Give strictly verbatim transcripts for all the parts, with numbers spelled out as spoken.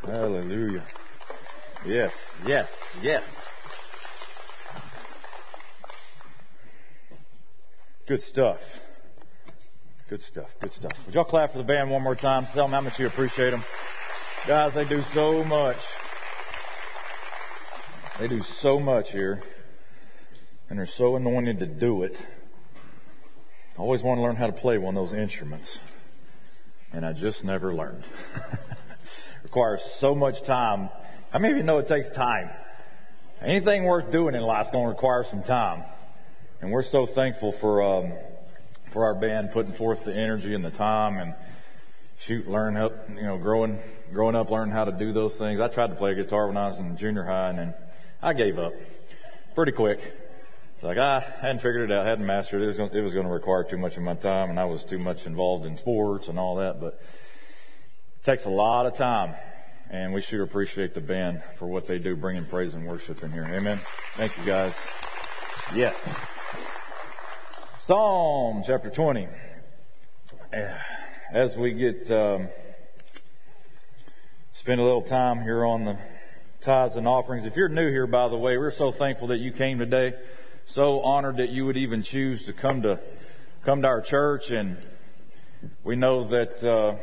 Hallelujah. Yes, yes, yes. Good stuff. Good stuff, good stuff. Would y'all clap for the band one more time? Tell them how much you appreciate them. Guys, they do so much. They do so much here. And they're so anointed to do it. I always want to learn how to play one of those instruments. And I just never learned. Requires so much time. How many of you know it takes time? Anything worth doing in life is going to require some time. And we're so thankful for um, for our band putting forth the energy and the time and shoot, learn up, you know, growing growing up, learning how to do those things. I tried to play guitar when I was in junior high, and then I gave up pretty quick. It's like I hadn't figured it out, hadn't mastered it. It was going, it was going to require too much of my time, and I was too much involved in sports and all that. But it takes a lot of time, and we should appreciate the band for what they do, bringing praise and worship in here. Amen. Thank you, guys. Yes. Psalm chapter twenty. As we get um, spend a little time here on the tithes and offerings. If you're new here, by the way, we're so thankful that you came today. So honored that you would even choose to come to come to our church, and we know that, uh,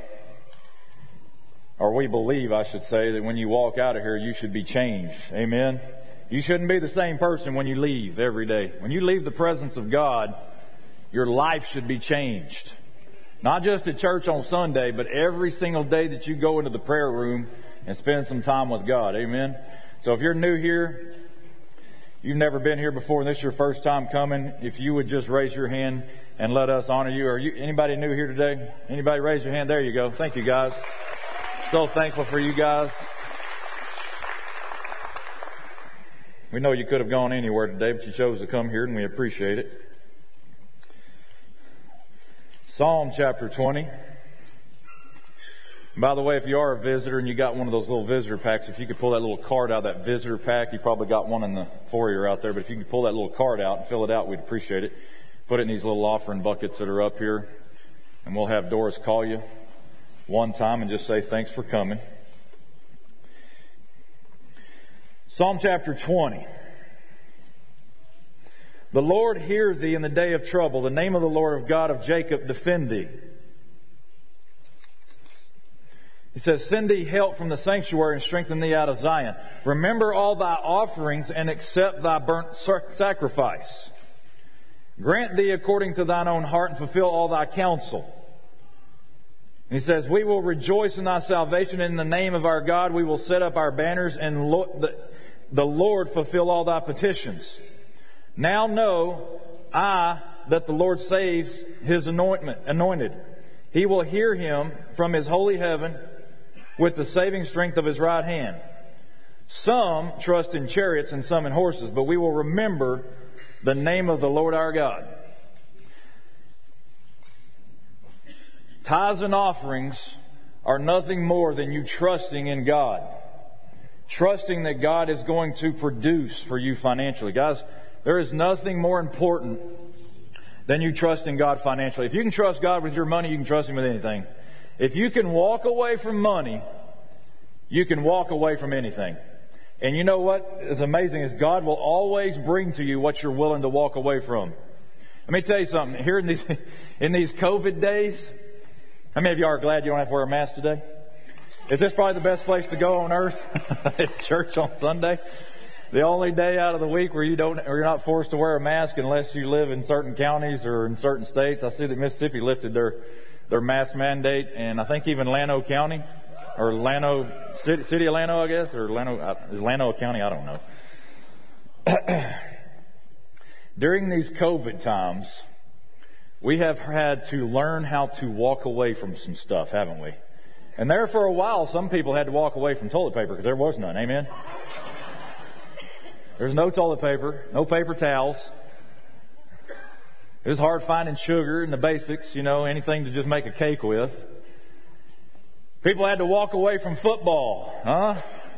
or we believe, I should say, that when you walk out of here, you should be changed. Amen. You shouldn't be the same person when you leave every day. When you leave the presence of God, your life should be changed. Not just at church on Sunday, but every single day that you go into the prayer room and spend some time with God. Amen. So if you're new here, you've never been here before, and this is your first time coming, if you would just raise your hand and let us honor you. Are you anybody new here today? Anybody raise your hand? There you go. Thank you, guys. So thankful for you guys. We know you could have gone anywhere today, but you chose to come here, and we appreciate it. Psalm chapter twenty. By the way, if you are a visitor and you got one of those little visitor packs, if you could pull that little card out of that visitor pack, you probably got one in the foyer out there, but if you could pull that little card out and fill it out, we'd appreciate it. Put it in these little offering buckets that are up here, and we'll have Doris call you one time and just say thanks for coming. Psalm chapter twenty. The Lord hear thee in the day of trouble. The name of the Lord of God of Jacob defend thee. He says, send thee help from the sanctuary and strengthen thee out of Zion. Remember all thy offerings and accept thy burnt sacrifice. Grant thee according to thine own heart and fulfill all thy counsel. And he says, we will rejoice in thy salvation. In the name of our God we will set up our banners, and the Lord fulfill all thy petitions. Now know I that the Lord saves his anointment, anointed. He will hear him from his holy heaven with the saving strength of his right hand. Some trust in chariots and some in horses, but we will remember the name of the Lord our God. Tithes and offerings are nothing more than you trusting in God. Trusting that God is going to produce for you financially. Guys, there is nothing more important than you trusting God financially. If you can trust God with your money, you can trust Him with anything. If you can walk away from money, you can walk away from anything. And you know what is amazing is God will always bring to you what you're willing to walk away from. Let me tell you something. Here in these in these COVID days, how many of you are glad you don't have to wear a mask today? Is this probably the best place to go on earth? It's church on Sunday. The only day out of the week where you don't, or you're not forced to wear a mask unless you live in certain counties or in certain states. I see that Mississippi lifted their their mask mandate, and I think even Llano County, or Llano City, City of Llano, I guess, or Llano is Llano a county? I don't know. During these COVID times, we have had to learn how to walk away from some stuff, haven't we? And there for a while, some people had to walk away from toilet paper because there was none. Amen. There's no toilet paper, no paper towels. It was hard finding sugar and the basics, you know, anything to just make a cake with. People had to walk away from football, huh?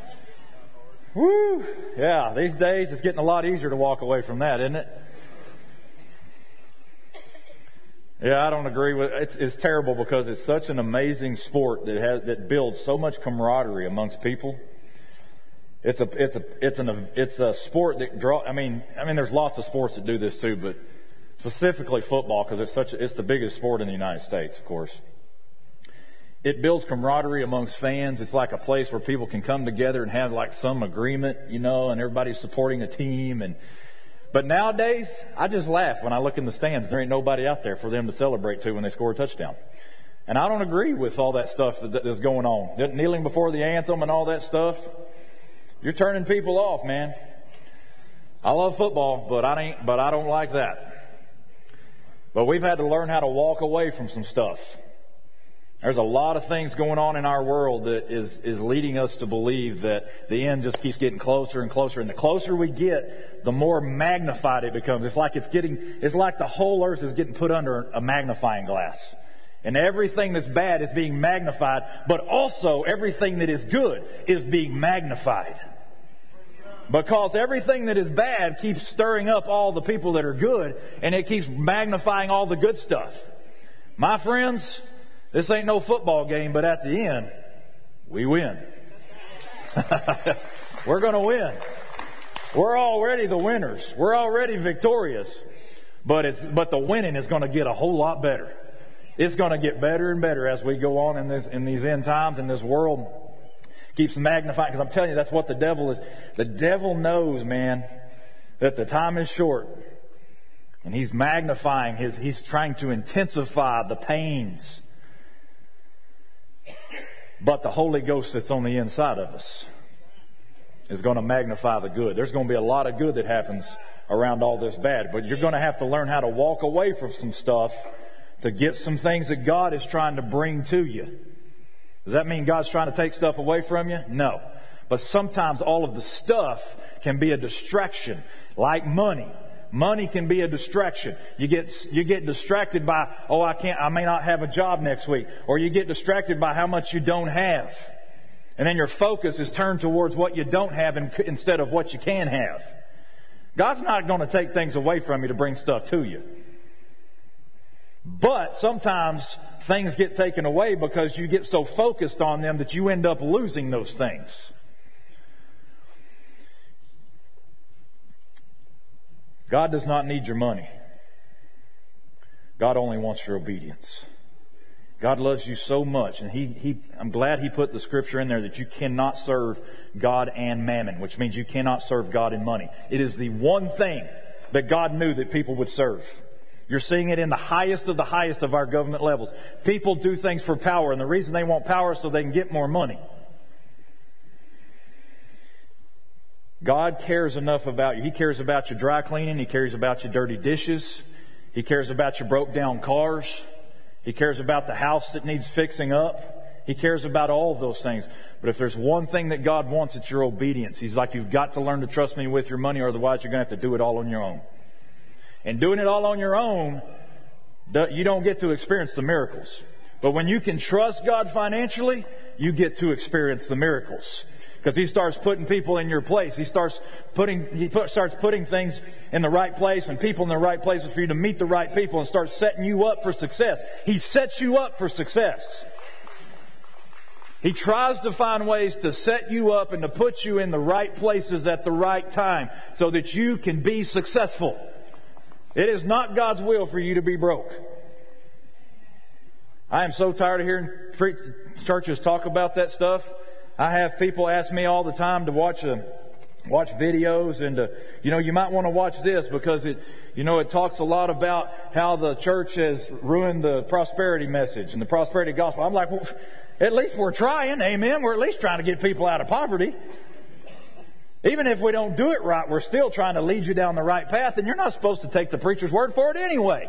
Woo! Yeah, these days it's getting a lot easier to walk away from that, isn't it? Yeah, I don't agree with it's it's terrible because it's such an amazing sport that has that builds so much camaraderie amongst people. It's a it's a it's an it's a sport that draw. I mean, I mean, there's lots of sports that do this too, but specifically football because it's such a, it's the biggest sport in the United States, of course. It builds camaraderie amongst fans. It's like a place where people can come together and have like some agreement, you know, and everybody's supporting a team. And but nowadays, I just laugh when I look in the stands. There ain't nobody out there for them to celebrate to when they score a touchdown. And I don't agree with all that stuff that, that is going on. Kneeling before the anthem and all that stuff. You're turning people off, man. I love football, but I ain't. But I don't like that. But we've had to learn how to walk away from some stuff. There's a lot of things going on in our world that is is leading us to believe that the end just keeps getting closer and closer. And the closer we get, the more magnified it becomes. It's like it's getting. It's like the whole earth is getting put under a magnifying glass. And everything that's bad is being magnified, but also everything that is good is being magnified. Because everything that is bad keeps stirring up all the people that are good, and it keeps magnifying all the good stuff. My friends, this ain't no football game, but at the end, we win. We're going to win. We're already the winners. We're already victorious. But it's but the winning is going to get a whole lot better. It's going to get better and better as we go on in this in these end times, and this world keeps magnifying. Because I'm telling you, that's what the devil is. The devil knows, man, that the time is short. And he's magnifying his, he's trying to intensify the pains. But the Holy Ghost that's on the inside of us is going to magnify the good. There's going to be a lot of good that happens around all this bad. But you're going to have to learn how to walk away from some stuff to get some things that God is trying to bring to you. Does that mean God's trying to take stuff away from you? No. But sometimes all of the stuff can be a distraction, like money. Money can be a distraction. You get you get distracted by, oh, I can't, I may not have a job next week. Or you get distracted by how much you don't have. And then your focus is turned towards what you don't have instead of what you can have. God's not going to take things away from you to bring stuff to you. But sometimes things get taken away because you get so focused on them that you end up losing those things. God does not need your money. God only wants your obedience. God loves you so much, and he, he, I'm glad He put the scripture in there that you cannot serve God and mammon, which means you cannot serve God and money. It is the one thing that God knew that people would serve. You're seeing it in the highest of the highest of our government levels. People do things for power, and the reason they want power is so they can get more money. God cares enough about you. He cares about your dry cleaning. He cares about your dirty dishes. He cares about your broke down cars. He cares about the house that needs fixing up. He cares about all of those things. But if there's one thing that God wants, it's your obedience. He's like, you've got to learn to trust me with your money, or otherwise you're going to have to do it all on your own. And doing it all on your own, you don't get to experience the miracles. But when you can trust God financially, you get to experience the miracles. Because He starts putting people in your place. He starts putting He put, starts putting things in the right place and people in the right places for you to meet the right people and start setting you up for success. He sets you up for success. He tries to find ways to set you up and to put you in the right places at the right time so that you can be successful. It is not God's will for you to be broke. I am so tired of hearing churches talk about that stuff. I have people ask me all the time to watch a, watch videos and to, you know, you might want to watch this because it, you know, it talks a lot about how the church has ruined the prosperity message and the prosperity gospel. I'm like, well, at least we're trying, amen. We're at least trying to get people out of poverty. Even if we don't do it right, we're still trying to lead you down the right path, and you're not supposed to take the preacher's word for it anyway.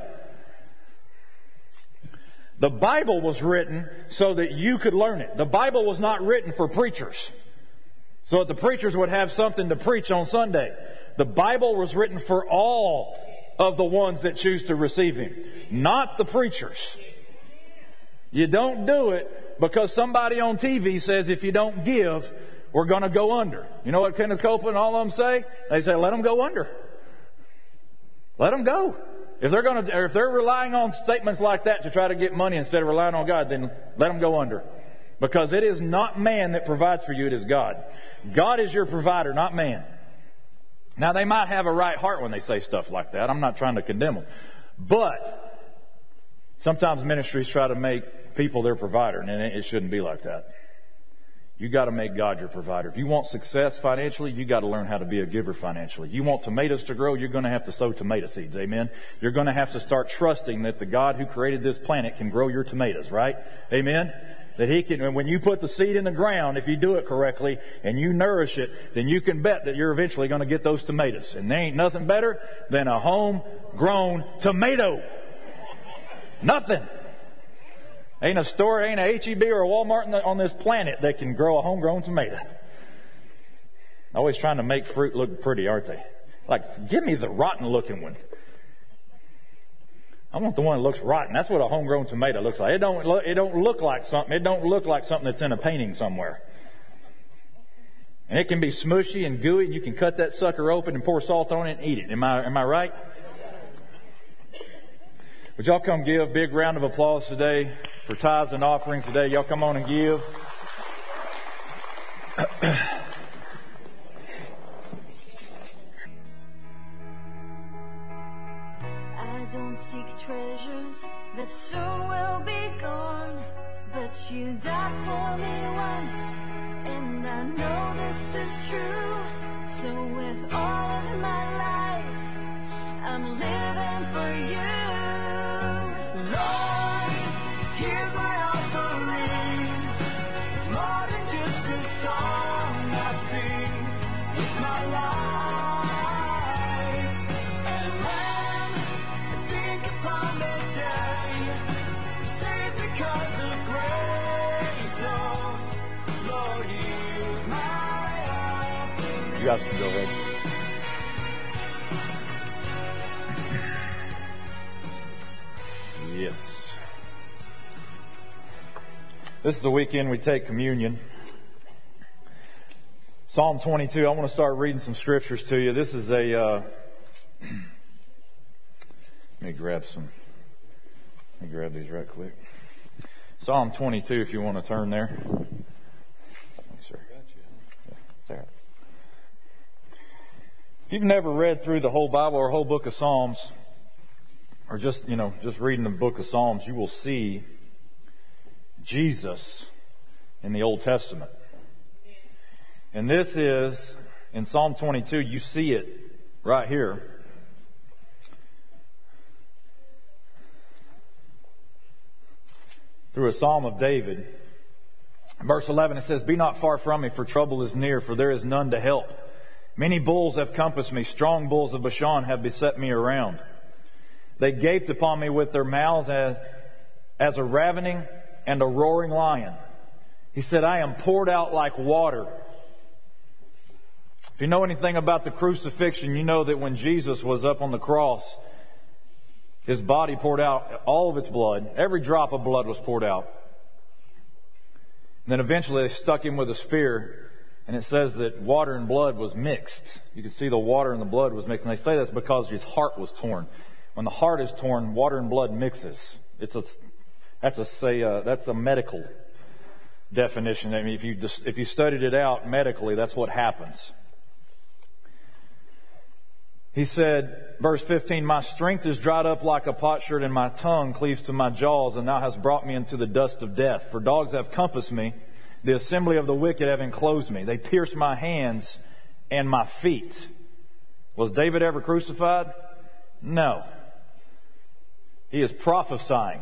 The Bible was written so that you could learn it. The Bible was not written for preachers, so that the preachers would have something to preach on Sunday. The Bible was written for all of the ones that choose to receive Him, not the preachers. You don't do it because somebody on T V says if you don't give, we're going to go under. You know what Kenneth Copeland and all of them say? They say, let them go under. Let them go. If they're going to, if they're relying on statements like that to try to get money instead of relying on God, then let them go under. Because it is not man that provides for you, it is God. God is your provider, not man. Now, they might have a right heart when they say stuff like that. I'm not trying to condemn them. But sometimes ministries try to make people their provider, and it shouldn't be like that. You got to make God your provider. If you want success financially, you got to learn how to be a giver financially. You want tomatoes to grow, you're going to have to sow tomato seeds. Amen. You're going to have to start trusting that the God who created this planet can grow your tomatoes, right? Amen. That He can, when you put the seed in the ground, if you do it correctly and you nourish it, then you can bet that you're eventually going to get those tomatoes. And there ain't nothing better than a homegrown tomato. Nothing. Ain't a store, ain't a H E B or a Walmart on this planet that can grow a homegrown tomato. Always trying to make fruit look pretty, aren't they? Like, give me the rotten looking one. I want the one that looks rotten. That's what a homegrown tomato looks like. It don't look, it don't look like something. It don't look like something that's in a painting somewhere. And it can be smushy and gooey, and you can cut that sucker open and pour salt on it and eat it. Am I, am I right? Would y'all come give a big round of applause today for tithes and offerings today? Y'all come on and give. I don't seek treasures that soon will be gone, but you died for me once, and I know this is true. So with all of my life, I'm living for you. Lord, here's my offering. It's more than just a song I sing. It's my life. And when I think upon that day, saved because of grace, oh, Lord, here's my offering. You guys can go ahead. Yes. This is the weekend we take communion. Psalm twenty-two. I want to start reading some scriptures to you. This is a, uh, let me grab some, let me grab these right quick. Psalm twenty-two, if you want to turn there. Thanks, sir. Yeah, it's all right. If you've never read through the whole Bible or whole book of Psalms, or just, you know, just reading the book of Psalms, you will see Jesus in the Old Testament. And this is, in Psalm twenty-two, you see it right here. Through a Psalm of David. Verse eleven, it says, "Be not far from me, for trouble is near, for there is none to help. Many bulls have compassed me, strong bulls of Bashan have beset me around. They gaped upon me with their mouths as, as a ravening and a roaring lion." He said, "I am poured out like water." If you know anything about the crucifixion, you know that when Jesus was up on the cross, His body poured out all of its blood. Every drop of blood was poured out. And then eventually they stuck Him with a spear, and it says that water and blood was mixed. You could see the water and the blood was mixed. And they say that's because His heart was torn. When the heart is torn, water and blood mixes. It's a, that's a say, uh, that's a medical definition. I mean, if you just, if you studied it out medically, that's what happens. He said, verse fifteen, "My strength is dried up like a potsherd, and my tongue cleaves to my jaws, and thou hast brought me into the dust of death. For dogs have compassed me, the assembly of the wicked have enclosed me. They pierced my hands and my feet." Was David ever crucified? No. He is prophesying.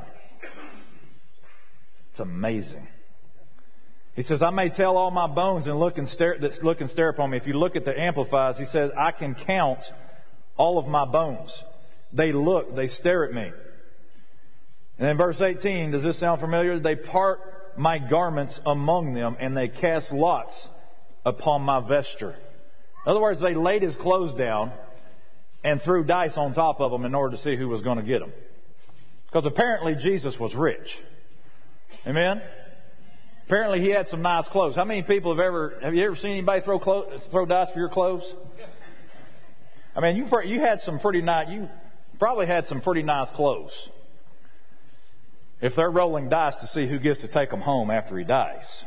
It's amazing. He says, "I may tell all my bones and look and stare that look and stare upon me." If you look at the Amplifies, he says, "I can count all of my bones. They look, they stare at me." And then verse eighteen, does this sound familiar? "They part my garments among them, and they cast lots upon my vesture." In other words, they laid His clothes down and threw dice on top of them in order to see who was going to get them. Because apparently Jesus was rich. Amen? Apparently He had some nice clothes. How many people have ever, have you ever seen anybody throw clothes, throw dice for your clothes? I mean, you you had some pretty nice, you probably had some pretty nice clothes. If they're rolling dice to see who gets to take them home after he dies.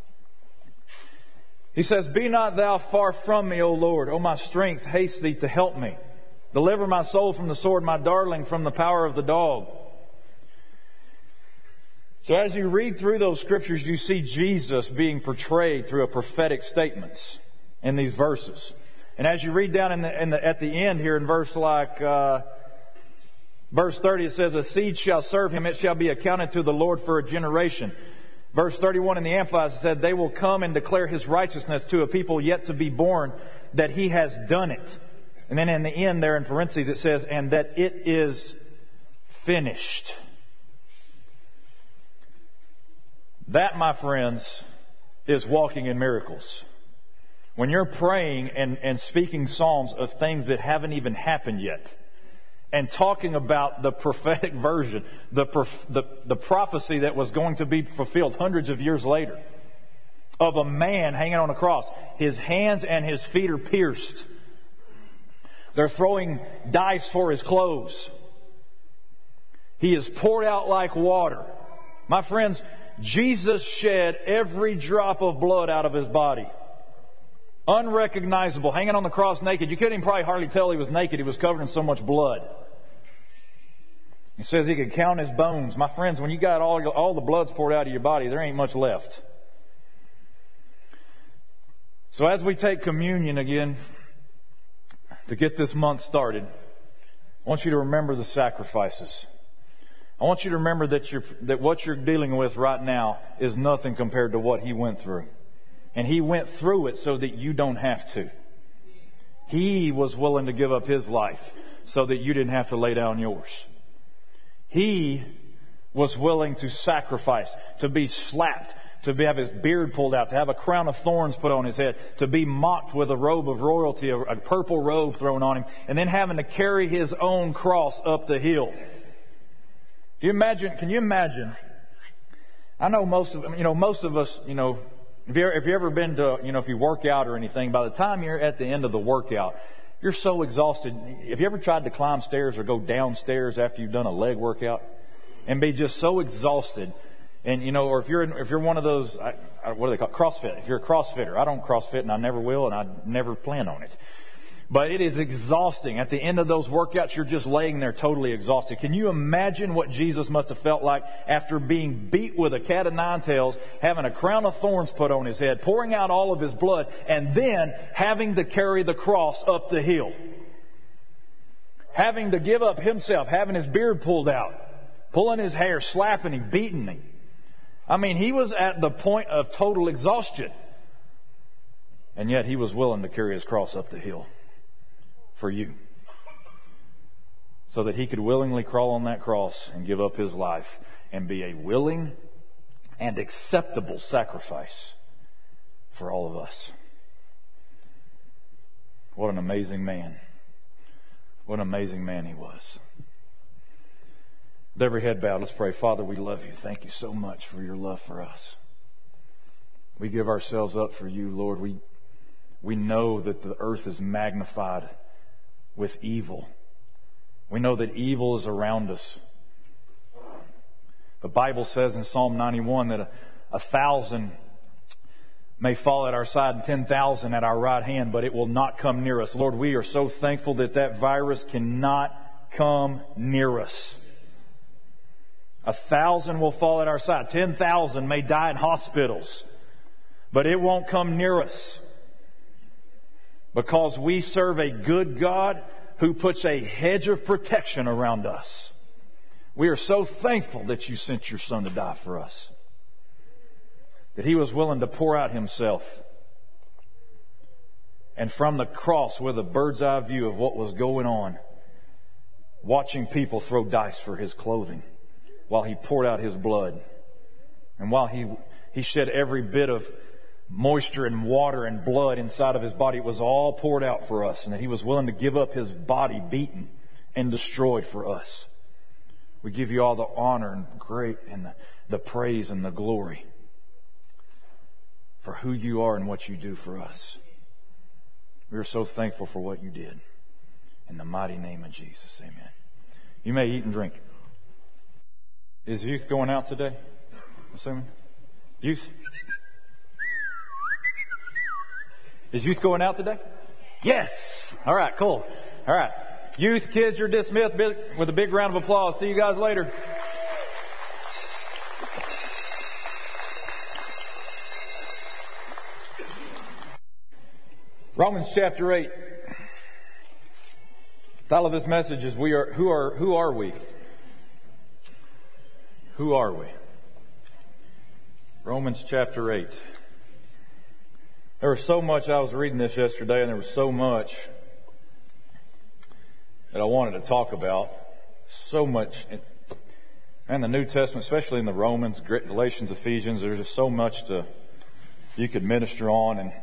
He says, "Be not thou far from me, O Lord. O my strength, haste thee to help me. Deliver my soul from the sword, my darling from the power of the dog." So as you read through those scriptures, you see Jesus being portrayed through a prophetic statements in these verses. And as you read down in the, in the, at the end here in verse like, uh, verse thirty, it says, "A seed shall serve him, it shall be accounted to the Lord for a generation." Verse thirty-one in the Amplified said, "They will come and declare his righteousness to a people yet to be born, that he has done it." And then in the end there in parentheses it says, "and that it is finished." That, my friends, is walking in miracles. When you're praying and, and speaking psalms of things that haven't even happened yet, and talking about the prophetic version, the, the, the prophecy that was going to be fulfilled hundreds of years later, of a man hanging on a cross. His hands and his feet are pierced. They're throwing dice for his clothes. He is poured out like water. My friends, Jesus shed every drop of blood out of his body. Unrecognizable, hanging on the cross naked. You couldn't even probably hardly tell he was naked. He was covered in so much blood. He says he could count his bones. My friends, when you got all, all the blood's poured out of your body, there ain't much left. So as we take communion again, to get this month started, I want you to remember the sacrifices. I want you to remember that you're, that what you're dealing with right now is nothing compared to what he went through. And he went through it so that you don't have to. He was willing to give up his life so that you didn't have to lay down yours. He was willing to sacrifice, to be slapped, to have his beard pulled out, to have a crown of thorns put on his head, to be mocked with a robe of royalty, a, a purple robe thrown on him, and then having to carry his own cross up the hill. Can you imagine? Can you imagine? I know most of you know most of us. You know, if you if you ever been to you know if you work out or anything, by the time you're at the end of the workout, you're so exhausted. Have you ever tried to climb stairs or go downstairs after you've done a leg workout, and be just so exhausted? And you know, or if you're if you're one of those, I, I, what do they call it? CrossFit? If you're a CrossFitter, I don't CrossFit and I never will, and I never plan on it. But it is exhausting. At the end of those workouts, you're just laying there totally exhausted. Can you imagine what Jesus must have felt like after being beat with a cat of nine tails, having a crown of thorns put on his head, pouring out all of his blood, and then having to carry the cross up the hill? Having to give up himself, having his beard pulled out, pulling his hair, slapping him, beating him. I mean, he was at the point of total exhaustion. And yet he was willing to carry his cross up the hill for you, so that he could willingly crawl on that cross and give up his life and be a willing and acceptable sacrifice for all of us. What an amazing man. What an amazing man he was. With every head bowed, let's pray. Father, we love you. Thank you so much for your love for us. We give ourselves up for you, Lord. We, we know that the earth is magnified with evil. We know that evil is around us. The Bible says in Psalm ninety-one that a, a thousand may fall at our side and ten thousand at our right hand, but it will not come near us. Lord, we are so thankful that that virus cannot come near us. A thousand will fall at our side. Ten thousand may die in hospitals, but it won't come near us. Because we serve a good God who puts a hedge of protection around us. We are so thankful that you sent your Son to die for us. That He was willing to pour out Himself. And from the cross, with a bird's eye view of what was going on, watching people throw dice for His clothing, while He poured out His blood, and while He, he shed every bit of moisture and water and blood inside of His body, it was all poured out for us, and that He was willing to give up His body beaten and destroyed for us. We give you all the honor and great and the, the praise and the glory for who you are and what you do for us. We are so thankful for what you did. In the mighty name of Jesus, amen. You may eat and drink. Is youth going out today? Assuming? Youth? Is youth going out today? Yes! All right, cool. All right. Youth, kids, you're dismissed with a big round of applause. See you guys later. Romans chapter eight. The title of this message is "We are who are who are we? Who are we?" Romans chapter eight. There was so much. I was reading this yesterday, and there was so much that I wanted to talk about. So much, and the New Testament, especially in the Romans, Galatians, Ephesians. There's just so much to you could minister on, and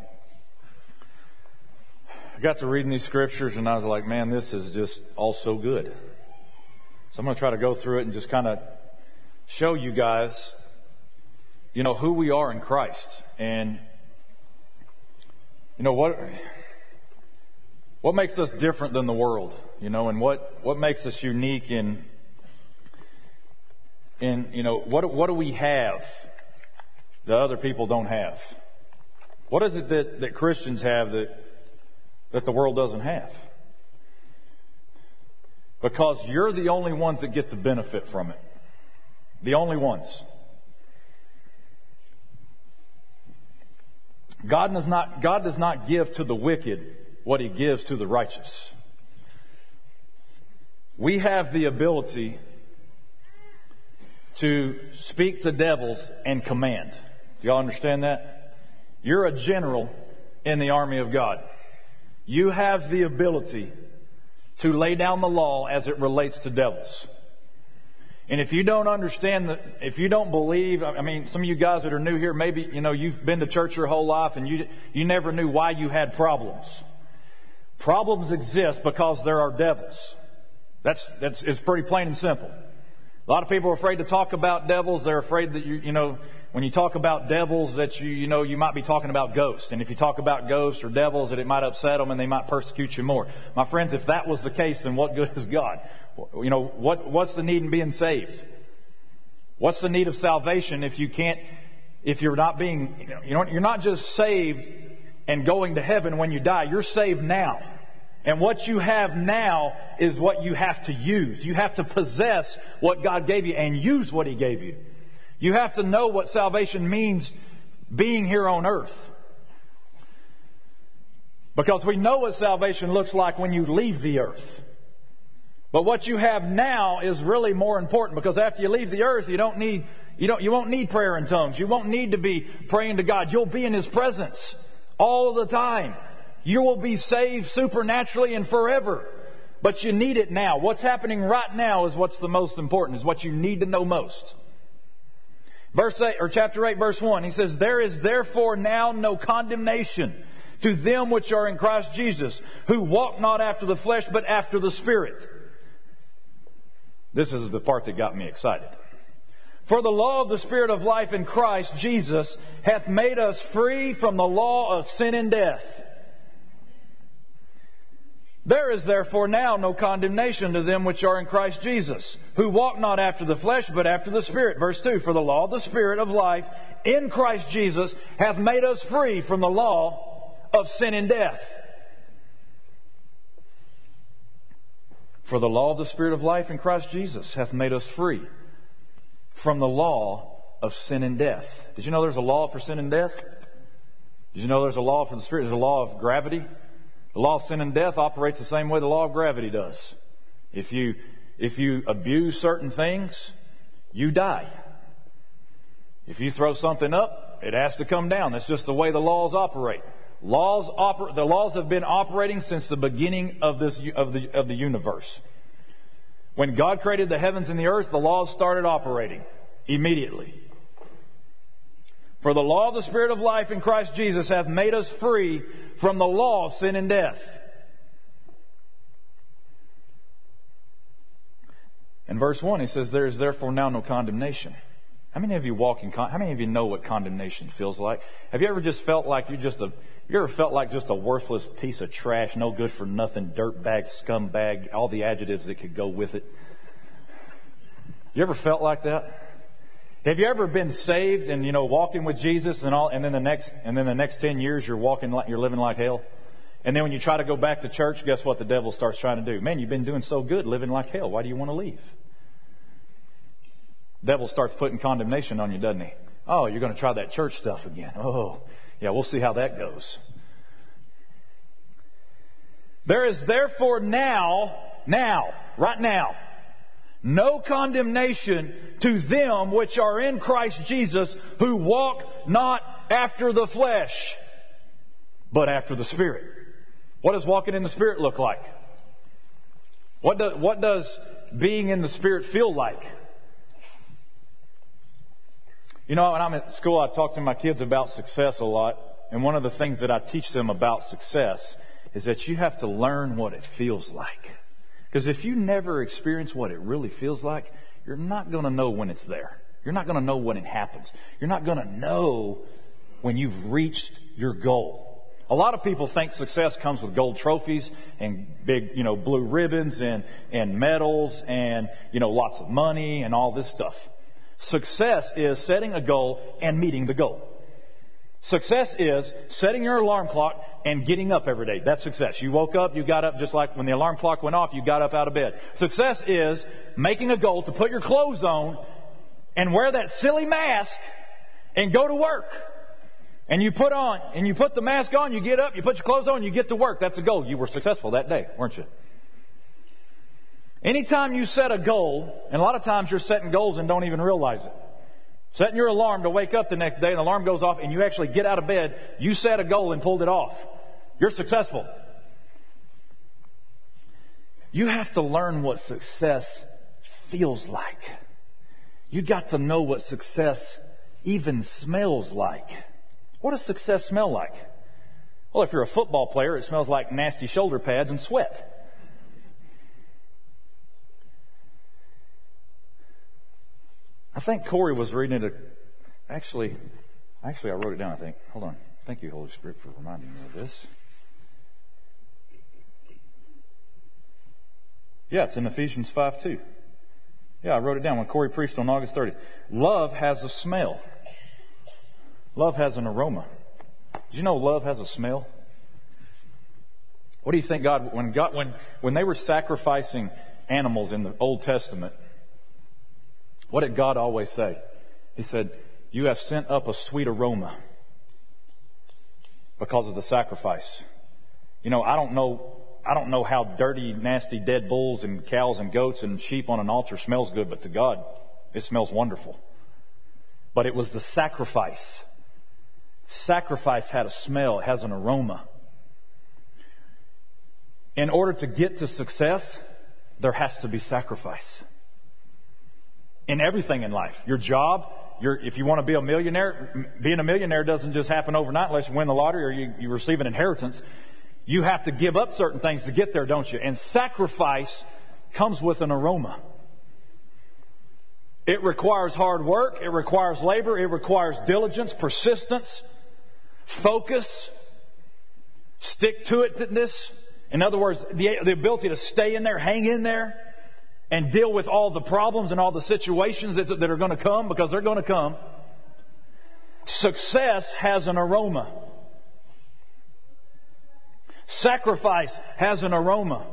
I got to reading these scriptures and I was like, man, this is just all so good. So I'm going to try to go through it and just kind of show you guys, you know, who we are in Christ. And, you know, what what makes us different than the world, you know, and what, what makes us unique in, in, you know, what, what do we have that other people don't have? What is it that, that Christians have that that the world doesn't have? Because you're the only ones that get to benefit from it. The only ones. God does not, God does not give to the wicked what He gives to the righteous. We have the ability to speak to devils and command. Do y'all understand that? You're a general in the army of God. You have the ability to lay down the law as it relates to devils. And if you don't understand that, if you don't believe, I mean, some of you guys that are new here, maybe, you know, you've been to church your whole life and you, you never knew why you had problems. Problems exist because there are devils. That's, that's, it's pretty plain and simple. A lot of people are afraid to talk about devils. They're afraid that you, you know, when you talk about devils, that you, you know, you might be talking about ghosts. And if you talk about ghosts or devils, that it might upset them and they might persecute you more. My friends, if that was the case, then what good is God? You know, what, what's the need in being saved? What's the need of salvation if you can't, if you're not being, you know, you know, you're not just saved and going to heaven when you die. You're saved now. And what you have now is what you have to use. You have to possess what God gave you and use what He gave you. You have to know what salvation means being here on earth. Because we know what salvation looks like when you leave the earth. But what you have now is really more important, because after you leave the earth, you don't need, you don't, you won't need prayer in tongues. You won't need to be praying to God. You'll be in His presence all of the time. You will be saved supernaturally and forever. But you need it now. What's happening right now is what's the most important, is what you need to know most. Verse eight, or chapter eight, verse one, he says, "There is therefore now no condemnation to them which are in Christ Jesus, who walk not after the flesh, but after the Spirit." This is the part that got me excited. "For the law of the Spirit of life in Christ Jesus hath made us free from the law of sin and death. There is therefore now no condemnation to them which are in Christ Jesus, who walk not after the flesh, but after the Spirit." Verse two, "For the law of the Spirit of life in Christ Jesus hath made us free from the law of sin and death." For the law of the Spirit of life in Christ Jesus hath made us free from the law of sin and death. Did you know there's a law for sin and death? Did you know there's a law for the Spirit? There's a law of gravity. The law of sin and death operates the same way the law of gravity does. If you, if you abuse certain things, you die. If you throw something up, it has to come down. That's just the way the laws operate. Laws oper- the laws have been operating since the beginning of this of the of the universe. When God created the heavens and the earth, the laws started operating immediately. "For the law of the Spirit of life in Christ Jesus hath made us free from the law of sin and death." In verse one, he says, "There is therefore now no condemnation." How many of you walk in con- how many of you know what condemnation feels like? Have you ever just felt like you're just a you ever felt like just a worthless piece of trash, no good for nothing, dirtbag, scumbag, all the adjectives that could go with it? You ever felt like that? Have you ever been saved and, you know, walking with Jesus and all, and then the next, and then the next ten years you're walking like, you're living like hell? And then when you try to go back to church, guess what the devil starts trying to do? Man, you've been doing so good living like hell. Why do you want to leave? The devil starts putting condemnation on you, doesn't he? Oh, you're going to try that church stuff again. Oh, yeah, we'll see how that goes. There is therefore now, now, right now, no condemnation to them which are in Christ Jesus, who walk not after the flesh, but after the Spirit. What does walking in the Spirit look like? What, do, what does being in the Spirit feel like? You know, when I'm at school, I talk to my kids about success a lot. And one of the things that I teach them about success is that you have to learn what it feels like. Because if you never experience what it really feels like, you're not going to know when it's there. You're not going to know when it happens. You're not going to know when you've reached your goal. A lot of people think success comes with gold trophies and big, you know, blue ribbons and, and medals and, you know, lots of money and all this stuff. Success is setting a goal and meeting the goal. Success is setting your alarm clock and getting up every day. That's success. You woke up, you got up just like when the alarm clock went off, you got up out of bed. Success is making a goal to put your clothes on and wear that silly mask and go to work. And you put on, and you put the mask on, you get up, you put your clothes on, you get to work. That's a goal. You were successful that day, weren't you? Anytime you set a goal, and a lot of times you're setting goals and don't even realize it. Setting your alarm to wake up the next day and the alarm goes off and you actually get out of bed, you set a goal and pulled it off. You're successful. You have to learn what success feels like. You got to know what success even smells like. What does success smell like? Well, if you're a football player, it smells like nasty shoulder pads and sweat. I think Corey was reading it. A, actually, actually, I wrote it down, I think. Hold on. Thank you, Holy Spirit, for reminding me of this. Yeah, it's in Ephesians five two. Yeah, I wrote it down when Corey preached on August thirtieth. Love has a smell. Love has an aroma. Did you know love has a smell? What do you think God, when God, when, when they were sacrificing animals in the Old Testament, what did God always say? He said, you have sent up a sweet aroma because of the sacrifice. You know, I don't know, I don't know how dirty, nasty, dead bulls and cows and goats and sheep on an altar smells good, but to God, it smells wonderful. But it was the sacrifice. Sacrifice had a smell, it has an aroma. In order to get to success, there has to be sacrifice. In everything in life. Your job, your, if you want to be a millionaire, being a millionaire doesn't just happen overnight unless you win the lottery or you, you receive an inheritance. You have to give up certain things to get there, don't you? And sacrifice comes with an aroma. It requires hard work. It requires labor. It requires diligence, persistence, focus, stick-to-itness. In other words, the, the ability to stay in there, hang in there, and deal with all the problems and all the situations that, that are going to come, because they're going to come. Success has an aroma. Sacrifice has an aroma.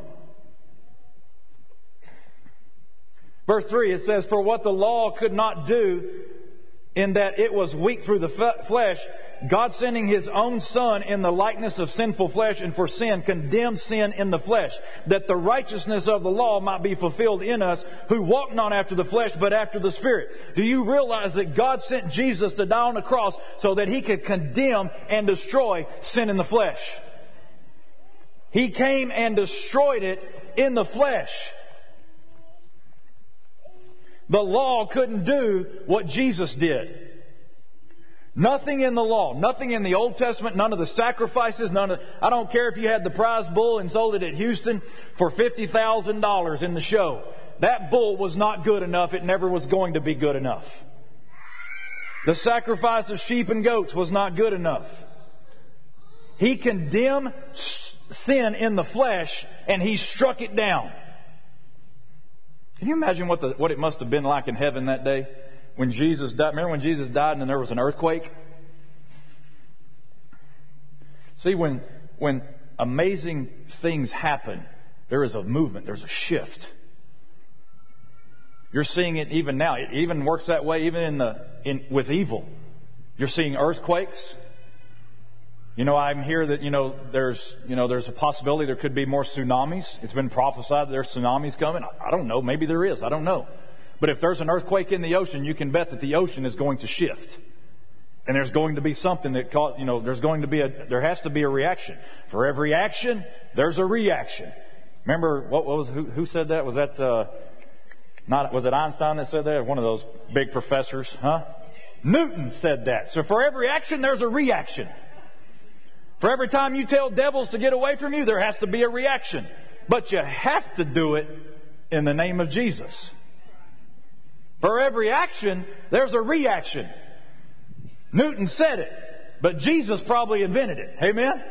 Verse three, it says, for what the law could not do, in that it was weak through the f- flesh, God sending His own Son in the likeness of sinful flesh and for sin, condemned sin in the flesh, that the righteousness of the law might be fulfilled in us, who walk not after the flesh, but after the Spirit. Do you realize that God sent Jesus to die on the cross so that He could condemn and destroy sin in the flesh? He came and destroyed it in the flesh. The law couldn't do what Jesus did. Nothing in the law, nothing in the Old Testament, none of the sacrifices, none of, I don't care if you had the prize bull and sold it at Houston for fifty thousand dollars in the show. That bull was not good enough. It never was going to be good enough. The sacrifice of sheep and goats was not good enough. He condemned sin in the flesh and He struck it down. Can you imagine what the what it must have been like in heaven that day when Jesus died? Remember when Jesus died and then there was an earthquake? See, when when amazing things happen, there is a movement, there's a shift. You're seeing it even now. It even works that way even in the in with evil. You're seeing earthquakes. You know, I'm here that, you know, there's, you know, there's a possibility there could be more tsunamis. It's been prophesied that there's tsunamis coming. I don't know. Maybe there is. I don't know. But if there's an earthquake in the ocean, you can bet that the ocean is going to shift. And there's going to be something that, cause, you know, there's going to be a, there has to be a reaction. For every action, there's a reaction. Remember, what, what was, who, who said that? Was that, uh, not, was it Einstein that said that? One of those big professors, huh? Newton said that. So for every action, there's a reaction. For every time you tell devils to get away from you, there has to be a reaction. But you have to do it in the name of Jesus. For every action, there's a reaction. Newton said it, but Jesus probably invented it. Amen?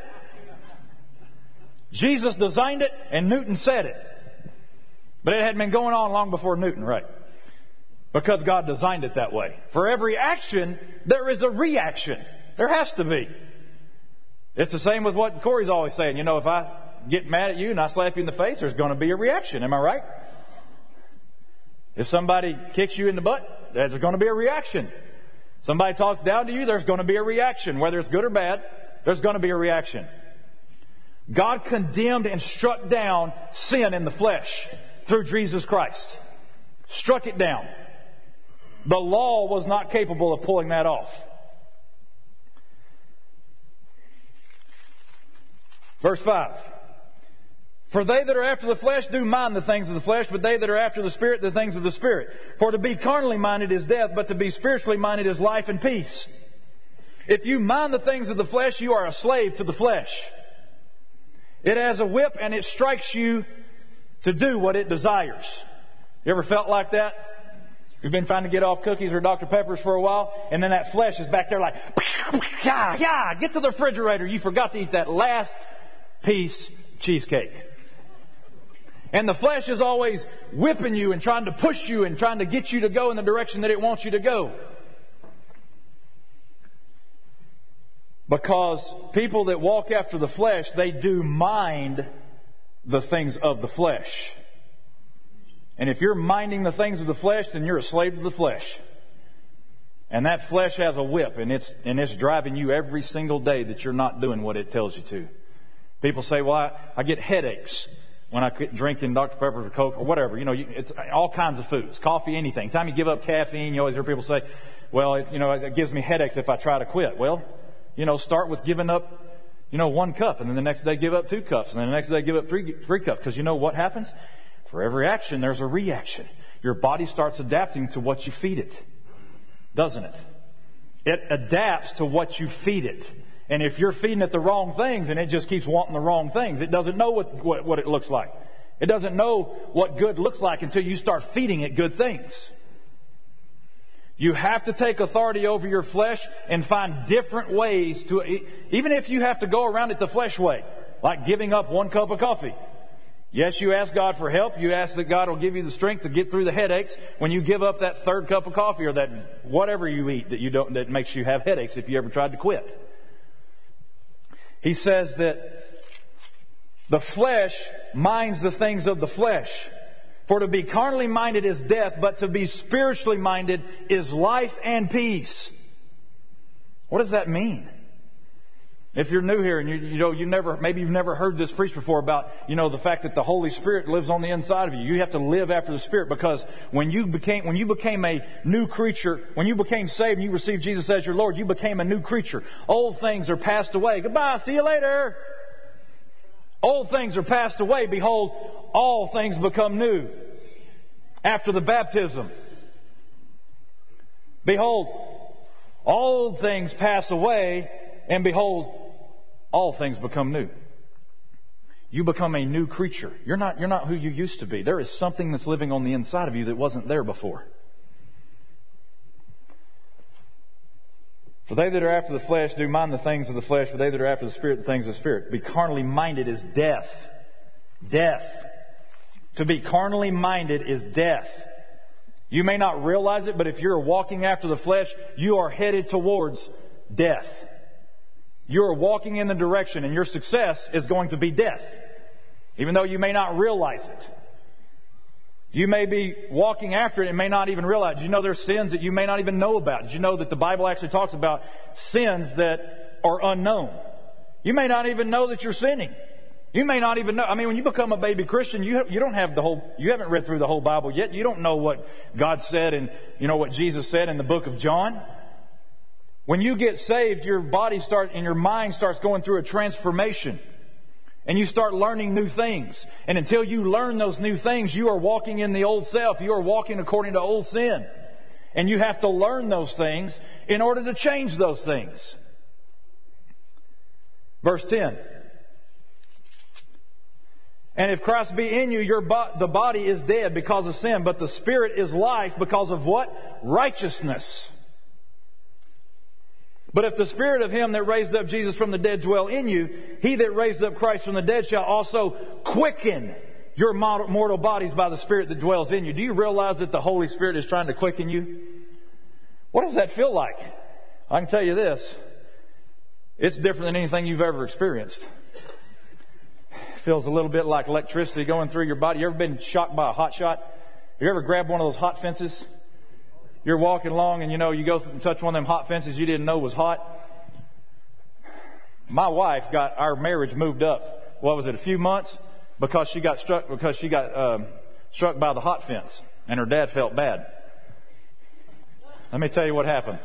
Jesus designed it, and Newton said it. But it had been going on long before Newton, right? Because God designed it that way. For every action, there is a reaction. There has to be. It's the same with what Corey's always saying. You know, if I get mad at you and I slap you in the face, there's going to be a reaction. Am I right? If somebody kicks you in the butt, there's going to be a reaction. Somebody talks down to you, there's going to be a reaction. Whether it's good or bad, there's going to be a reaction. God condemned and struck down sin in the flesh through Jesus Christ. Struck it down. The law was not capable of pulling that off. Verse five. For they that are after the flesh do mind the things of the flesh, but they that are after the Spirit, the things of the Spirit. For to be carnally minded is death, but to be spiritually minded is life and peace. If you mind the things of the flesh, you are a slave to the flesh. It has a whip and it strikes you to do what it desires. You ever felt like that? You've been trying to get off cookies or Doctor Peppers for a while, and then that flesh is back there like, yeah, yeah, get to the refrigerator. You forgot to eat that last piece cheesecake. And the flesh is always whipping you and trying to push you and trying to get you to go in the direction that it wants you to go. Because people that walk after the flesh, they do mind the things of the flesh. And if you're minding the things of the flesh, then you're a slave to the flesh. And that flesh has a whip, and it's and it's driving you every single day that you're not doing what it tells you to. People say, well, I, I get headaches when I quit drinking Doctor Pepper or Coke or whatever. You know, you, it's all kinds of foods, coffee, anything. Anytime you give up caffeine, you always hear people say, well, it, you know, it gives me headaches if I try to quit. Well, you know, start with giving up, you know, one cup, and then the next day give up two cups, and then the next day give up three, three cups. Because you know what happens? For every action, there's a reaction. Your body starts adapting to what you feed it. Doesn't it? It adapts to what you feed it. And if you're feeding it the wrong things and it just keeps wanting the wrong things, it doesn't know what, what, what it looks like. It doesn't know what good looks like until you start feeding it good things. You have to take authority over your flesh and find different ways to, even if you have to go around it the flesh way, like giving up one cup of coffee. Yes, you ask God for help. You ask that God will give you the strength to get through the headaches when you give up that third cup of coffee or that whatever you eat that you don't, that makes you have headaches if you ever tried to quit. He says that the flesh minds the things of the flesh. For to be carnally minded is death, but to be spiritually minded is life and peace. What does that mean? If you're new here and you, you know you never maybe you've never heard this preached before about you know the fact that the Holy Spirit lives on the inside of you. You have to live after the Spirit, because when you became when you became a new creature, when you became saved and you received Jesus as your Lord, you became a new creature. Old things are passed away. Goodbye. See you later. Old things are passed away. Behold, all things become new. After the baptism. Behold, all things pass away, and behold, all things become new. You become a new creature. You're not, you're not who you used to be. There is something that's living on the inside of you that wasn't there before. For they that are after the flesh do mind the things of the flesh, but they that are after the Spirit, the things of the Spirit. Be carnally minded is death. Death. To be carnally minded is death. You may not realize it, but if you're walking after the flesh, you are headed towards death. You are walking in the direction, and your success is going to be death, even though you may not realize it. You may be walking after it and may not even realize. Did you know there's sins that you may not even know about? Did you know that the Bible actually talks about sins that are unknown? You may not even know that you're sinning. You may not even know. I mean, when you become a baby Christian, you you don't have the whole, you haven't read through the whole Bible yet. You don't know what God said and, you know, what Jesus said in the book of John. When you get saved, your body starts and your mind starts going through a transformation. And you start learning new things. And until you learn those new things, you are walking in the old self. You are walking according to old sin. And you have to learn those things in order to change those things. Verse ten. And if Christ be in you, your bo- the body is dead because of sin, but the Spirit is life because of what? Righteousness. But if the Spirit of Him that raised up Jesus from the dead dwell in you, He that raised up Christ from the dead shall also quicken your mortal bodies by the Spirit that dwells in you. Do you realize that the Holy Spirit is trying to quicken you? What does that feel like? I can tell you this. It's different than anything you've ever experienced. It feels a little bit like electricity going through your body. You ever been shocked by a hot shot? You ever grabbed one of those hot fences? You're walking along and you know, you go and touch one of them hot fences you didn't know was hot. My wife got our marriage moved up. What was it, a few months? Because she got struck, because she got um, struck by the hot fence. And her dad felt bad. Let me tell you what happened.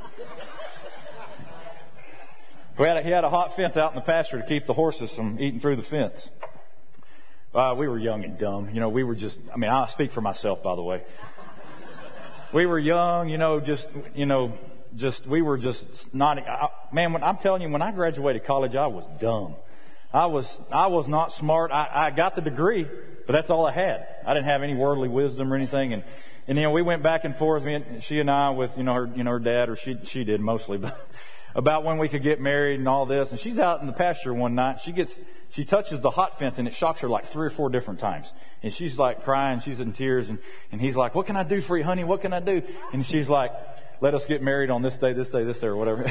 We had a, he had a hot fence out in the pasture to keep the horses from eating through the fence. Uh, we were young and dumb. You know, we were just, I mean, I speak for myself, by the way. We were young, you know, just, you know, just, we were just not, I, man, when, I'm telling you, when I graduated college, I was dumb. I was, I was not smart. I, I got the degree, but that's all I had. I didn't have any worldly wisdom or anything. And, and, you know, we went back and forth, me and, she and I with, you know, her, you know, her dad, or she, she did mostly, but about when we could get married and all this. And she's out in the pasture one night. She gets, she touches the hot fence and it shocks her like three or four different times. And she's like crying, she's in tears, and, and he's like, "What can I do for you, honey? What can I do?" And she's like, "Let us get married on this day, this day, this day," or whatever.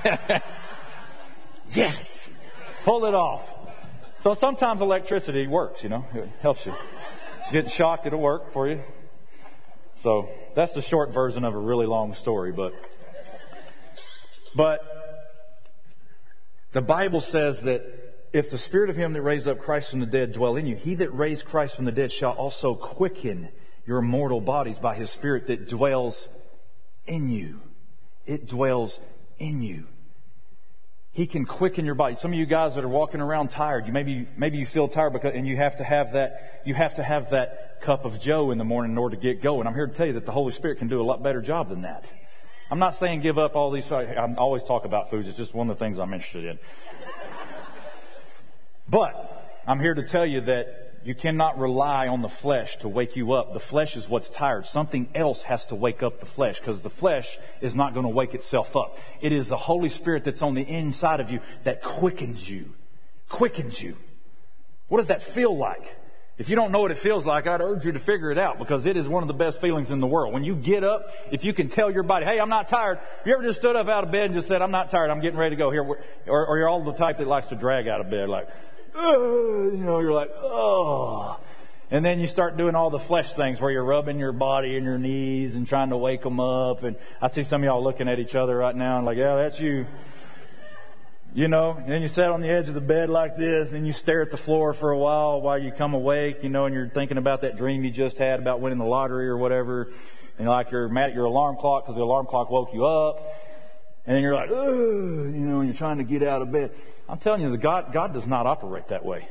Yes! Pull it off. So sometimes electricity works, you know. It helps you. Getting shocked, it'll work for you. So that's the short version of a really long story, but but the Bible says that if the Spirit of Him that raised up Christ from the dead dwell in you, He that raised Christ from the dead shall also quicken your mortal bodies by His Spirit that dwells in you. It dwells in you. He can quicken your body. Some of you guys that are walking around tired, you maybe maybe you feel tired because and you have to have that you have to have that cup of Joe in the morning in order to get going. I'm here to tell you that the Holy Spirit can do a lot better job than that. I'm not saying give up all these. I always talk about foods. It's just one of the things I'm interested in. But I'm here to tell you that you cannot rely on the flesh to wake you up. The flesh is what's tired. Something else has to wake up the flesh, because the flesh is not going to wake itself up. It is the Holy Spirit that's on the inside of you that quickens you. Quickens you. What does that feel like? If you don't know what it feels like, I'd urge you to figure it out, because it is one of the best feelings in the world. When you get up, if you can tell your body, "Hey, I'm not tired." You ever just stood up out of bed and just said, "I'm not tired, I'm getting ready to go here"? Or, or you're all the type that likes to drag out of bed, like, "Oh," you know, you're like, "Oh." And then you start doing all the flesh things where you're rubbing your body and your knees and trying to wake them up. And I see some of y'all looking at each other right now and like, "Yeah, that's you." You know, and then you sit on the edge of the bed like this and you stare at the floor for a while while you come awake, you know, and you're thinking about that dream you just had about winning the lottery or whatever. And like you're mad at your alarm clock because the alarm clock woke you up. And then you're like, "Ugh," you know, and you're trying to get out of bed. I'm telling you, the God, God does not operate that way.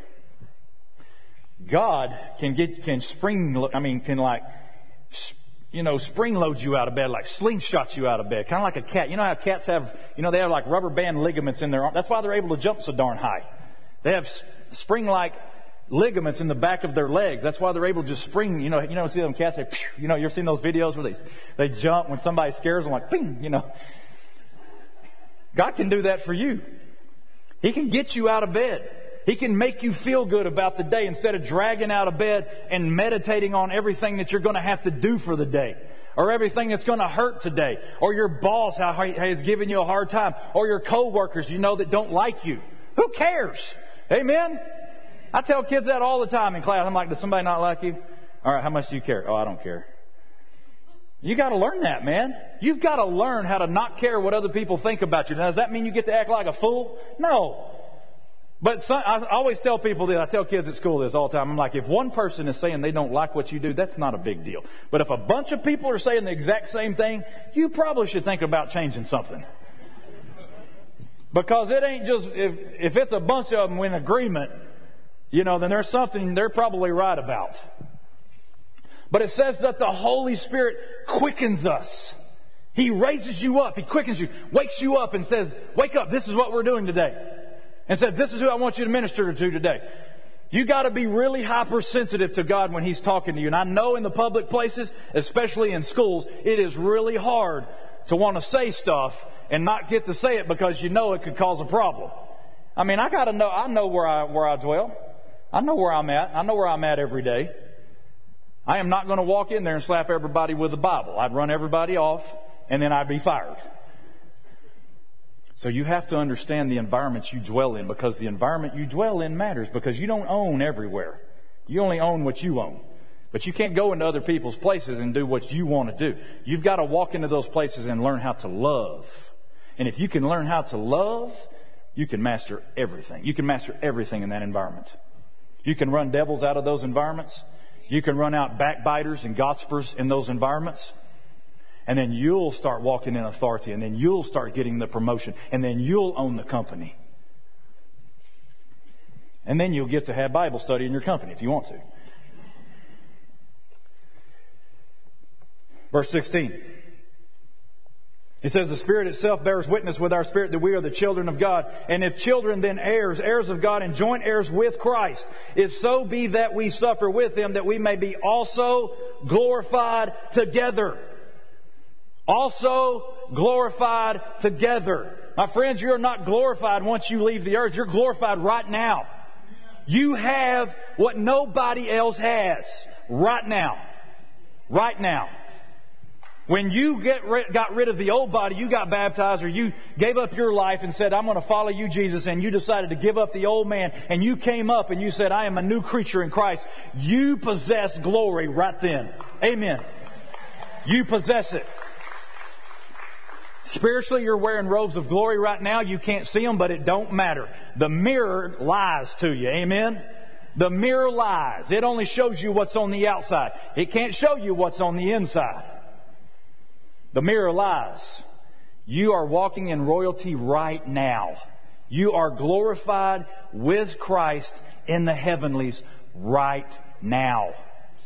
God can get, can spring, I mean, can like, you know, spring load you out of bed, like slingshot you out of bed, kind of like a cat. You know how cats have, you know, they have like rubber band ligaments in their arm. That's why they're able to jump so darn high. They have spring-like ligaments in the back of their legs. That's why they're able to just spring. You know, you know, see them cats, they, you know, you've seen those videos where they, they jump when somebody scares them, like, ping, you know. God can do that for you. He can get you out of bed. He can make you feel good about the day instead of dragging out of bed and meditating on everything that you're going to have to do for the day, or everything that's going to hurt today, or your boss how he has given you a hard time, or your coworkers you know that don't like you. Who cares? Amen? I tell kids that all the time in class. I'm like, does somebody not like you? All right, how much do you care? Oh, I don't care. You got to learn that, man. You've got to learn how to not care what other people think about you. Now, does that mean you get to act like a fool? No. But some, I always tell people this. I tell kids at school this all the time. I'm like, if one person is saying they don't like what you do, that's not a big deal. But if a bunch of people are saying the exact same thing, you probably should think about changing something. Because it ain't just, if, if it's a bunch of them in agreement, you know, then there's something they're probably right about. But it says that the Holy Spirit quickens us. He raises you up. He quickens you, wakes you up and says, wake up, this is what we're doing today. And said, this is who I want you to minister to today. You got to be really hypersensitive to God when He's talking to you. And I know in the public places, especially in schools, it is really hard to want to say stuff and not get to say it because you know it could cause a problem. I mean, I got to know, I know where I, where I dwell. I know where I'm at. I know where I'm at every day. I am not going to walk in there and slap everybody with the Bible. I'd run everybody off and then I'd be fired. So you have to understand the environments you dwell in, because the environment you dwell in matters, because you don't own everywhere. You only own what you own. But you can't go into other people's places and do what you want to do. You've got to walk into those places and learn how to love. And if you can learn how to love, you can master everything. You can master everything in that environment. You can run devils out of those environments. You can run out backbiters and gossipers in those environments. And then you'll start walking in authority, and then you'll start getting the promotion, and then you'll own the company. And then you'll get to have Bible study in your company if you want to. Verse sixteen. It says, the Spirit itself bears witness with our spirit that we are the children of God. And if children, then heirs, heirs of God and joint heirs with Christ. If so be that we suffer with Him, that we may be also glorified together. Also glorified together. My friends, you're not glorified once you leave the earth. You're glorified right now. You have what nobody else has right now. Right now. When you get rid, got rid of the old body, you got baptized, or you gave up your life and said, I'm going to follow you, Jesus, and you decided to give up the old man, and you came up and you said, I am a new creature in Christ. You possess glory right then. Amen. You possess it. Spiritually, you're wearing robes of glory right now. You can't see them, but it don't matter. The mirror lies to you. Amen? The mirror lies. It only shows you what's on the outside. It can't show you what's on the inside. The mirror lies. You are walking in royalty right now. You are glorified with Christ in the heavenlies right now.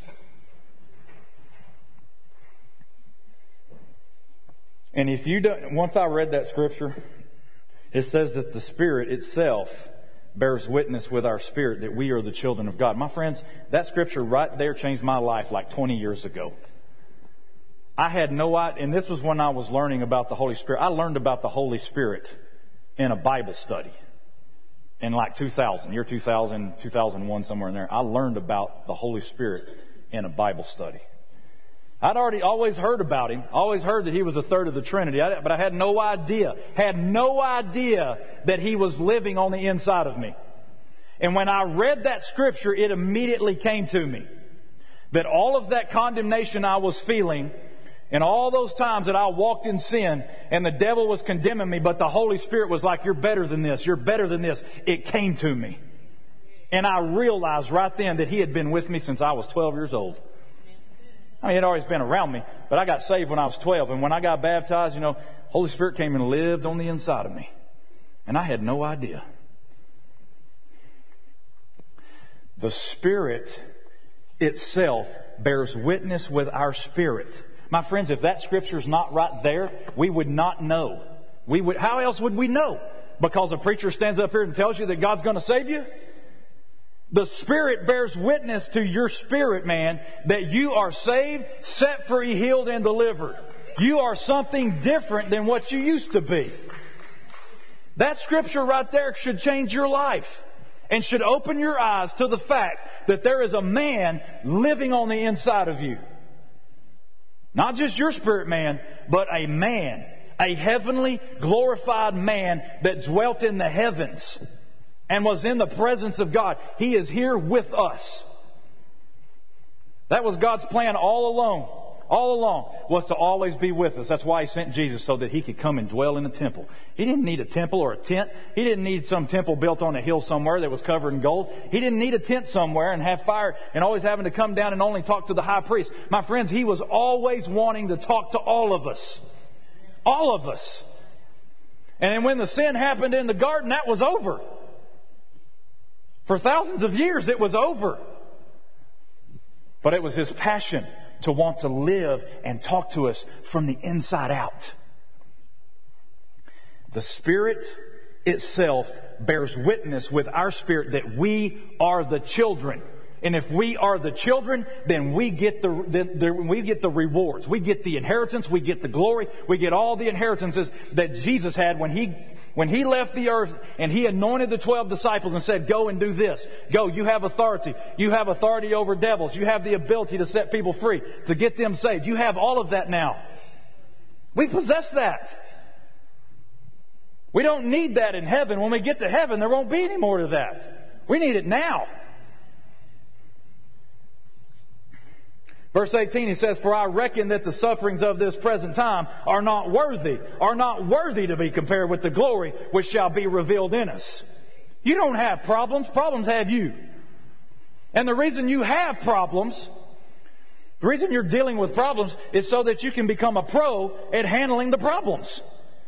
And if you don't, once I read that scripture, it says that the Spirit itself bears witness with our spirit that we are the children of God. My friends, that scripture right there changed my life like twenty years ago. I had no idea, and this was when I was learning about the Holy Spirit. I learned about the Holy Spirit in a Bible study in like two thousand, year two thousand, two thousand one, somewhere in there. I learned about the Holy Spirit in a Bible study. I'd already always heard about Him, always heard that He was a third of the Trinity, but I had no idea, had no idea that He was living on the inside of me. And when I read that scripture, it immediately came to me that all of that condemnation I was feeling, and all those times that I walked in sin and the devil was condemning me, but the Holy Spirit was like, you're better than this, you're better than this. It came to me. And I realized right then that He had been with me since I was twelve years old. I mean, He had always been around me, but I got saved when I was twelve. And when I got baptized, you know, Holy Spirit came and lived on the inside of me. And I had no idea. The Spirit itself bears witness with our spirit. My friends, if that scripture's not right there, we would not know. We would. How else would we know? Because a preacher stands up here and tells you that God's going to save you? The Spirit bears witness to your spirit, man, that you are saved, set free, healed, and delivered. You are something different than what you used to be. That scripture right there should change your life. and should open your eyes to the fact that there is a man living on the inside of you. Not just your spirit man, but a man, a heavenly glorified man that dwelt in the heavens and was in the presence of God. He is here with us. That was God's plan all along. All along was to always be with us. That's why He sent Jesus, so that He could come and dwell in the temple. He didn't need a temple or a tent. He didn't need some temple built on a hill somewhere that was covered in gold. He didn't need a tent somewhere and have fire and always having to come down and only talk to the high priest. My friends, He was always wanting to talk to all of us. All of us. And then when the sin happened in the garden, that was over. For thousands of years, it was over. But it was His passion to want to live and talk to us from the inside out. The Spirit itself bears witness with our spirit that we are the children. And if we are the children, then we get the, the, the we get the rewards. We get the inheritance. We get the glory. We get all the inheritances that Jesus had when He when He left the earth and He anointed the twelve disciples and said, "Go and do this. Go. You have authority. You have authority over devils. You have the ability to set people free, to get them saved. You have all of that now." We possess that. We don't need that in heaven. When we get to heaven, there won't be any more of that. We need it now. Verse eighteen, he says, "For I reckon that the sufferings of this present time are not worthy, are not worthy to be compared with the glory which shall be revealed in us." You don't have problems. Problems have you. And the reason you have problems, the reason you're dealing with problems is so that you can become a pro at handling the problems.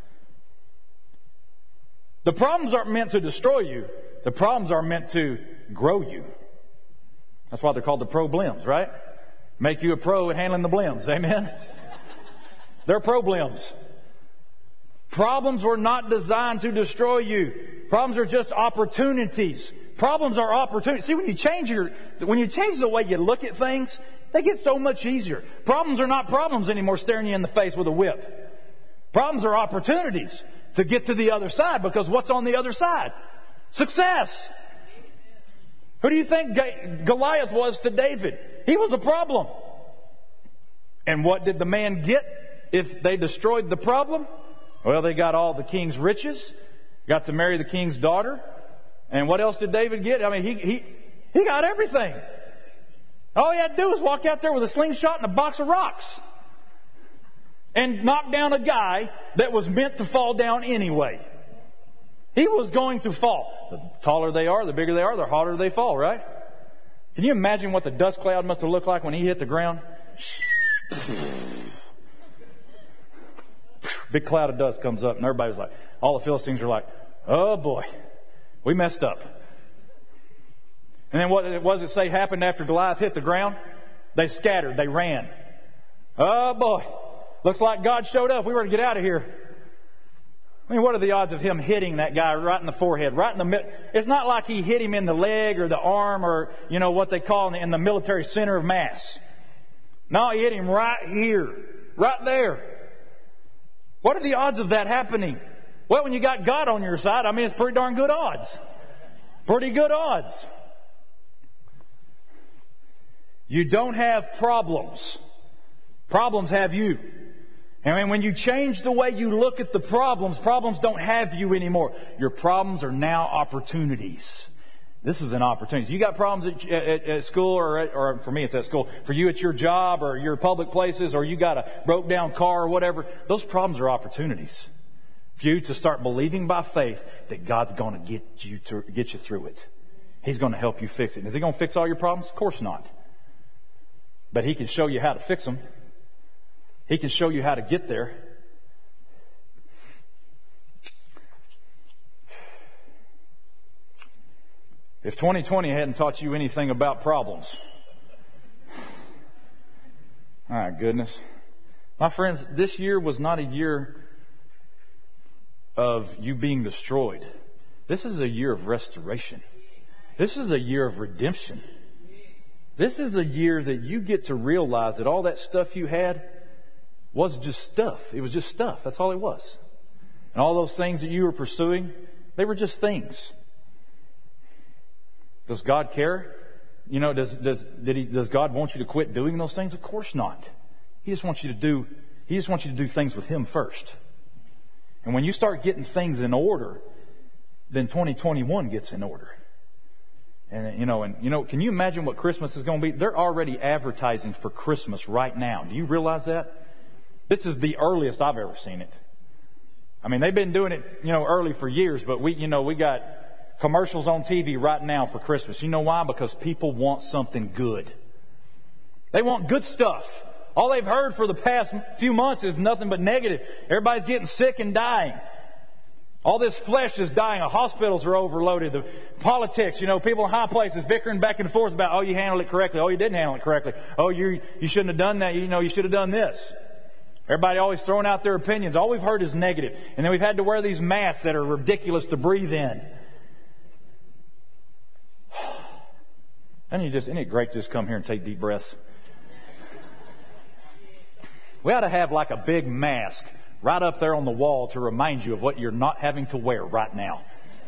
The problems aren't meant to destroy you. The problems are meant to grow you. That's why they're called the problems, right? Make you a pro at handling the blims. Amen? They're problems. Problems were not designed to destroy you. Problems are just opportunities. Problems are opportunities. See, when you change your, when you change the way you look at things, they get so much easier. Problems are not problems anymore staring you in the face with a whip. Problems are opportunities to get to the other side, because what's on the other side? Success. Who do you think Goliath was to David? He was a problem. And what did the man get if they destroyed the problem? Well, they got all the king's riches, got to marry the king's daughter. And what else did David get? I mean, he he he got everything. All he had to do was walk out there with a slingshot and a box of rocks and knock down a guy that was meant to fall down anyway. He was going to fall. The taller they are, the bigger they are, the harder they fall, right? Can you imagine what the dust cloud must have looked like when he hit the ground? Big cloud of dust comes up and everybody's like, all the Philistines are like, "Oh boy, we messed up." And then what does it say happened after Goliath hit the ground? They scattered, they ran. Oh boy, looks like God showed up. We were to get out of here. I mean, what are the odds of him hitting that guy right in the forehead, right in the middle? It's not like he hit him in the leg or the arm or, you know, what they call in the, in the military center of mass. No, he hit him right here, right there. What are the odds of that happening? Well, when you got God on your side, I mean, it's pretty darn good odds. Pretty good odds. You don't have problems. Problems have you. And when you change the way you look at the problems, problems don't have you anymore. Your problems are now opportunities. This is an opportunity. You got problems at, at, at school, or, at, or for me it's at school. For you, it's your job or your public places, or you got a broke down car or whatever. Those problems are opportunities for you to start believing by faith that God's going to get you to get you through it. He's going to help you fix it. Is He going to fix all your problems? Of course not. But He can show you how to fix them. He can show you how to get there. If twenty twenty hadn't taught you anything about problems, my goodness. My friends, this year was not a year of you being destroyed. This is a year of restoration. This is a year of redemption. This is a year that you get to realize that all that stuff you had was just stuff. It was just stuff. That's all it was. And all those things that you were pursuing, they were just things. Does God care? You know, does does did he does God want you to quit doing those things? Of course not. He just wants you to do He just wants you to do things with Him first. And when you start getting things in order, then twenty twenty-one gets in order. And you know, and you know, can you imagine what Christmas is going to be? They're already advertising for Christmas right now. Do you realize that? This is the earliest I've ever seen it. I mean, they've been doing it, you know, early for years, but we, you know, we got commercials on T V right now for Christmas. You know why? Because people want something good. They want good stuff. All they've heard for the past few months is nothing but negative. Everybody's getting sick and dying. All this flesh is dying. The hospitals are overloaded. The politics, you know, people in high places bickering back and forth about, oh, you handled it correctly. Oh, you didn't handle it correctly. Oh, you you shouldn't have done that. You know, you should have done this. Everybody always throwing out their opinions. All we've heard is negative. And then we've had to wear these masks that are ridiculous to breathe in. And you just, isn't it great to just come here and take deep breaths? We ought to have like a big mask right up there on the wall to remind you of what you're not having to wear right now.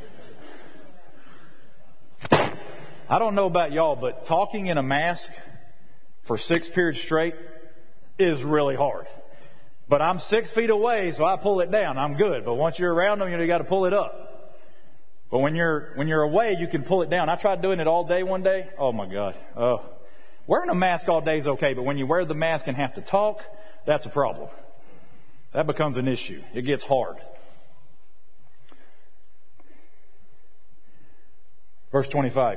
I don't know about y'all, but talking in a mask for six periods straight is really hard. But I'm six feet away, so I pull it down. I'm good. But once you're around them, you know, you got to pull it up. But when you're when you're away, you can pull it down. I tried doing it all day one day. Oh my God. Oh, wearing a mask all day is okay, but when you wear the mask and have to talk, that's a problem. That becomes an issue. It gets hard. Verse twenty-five.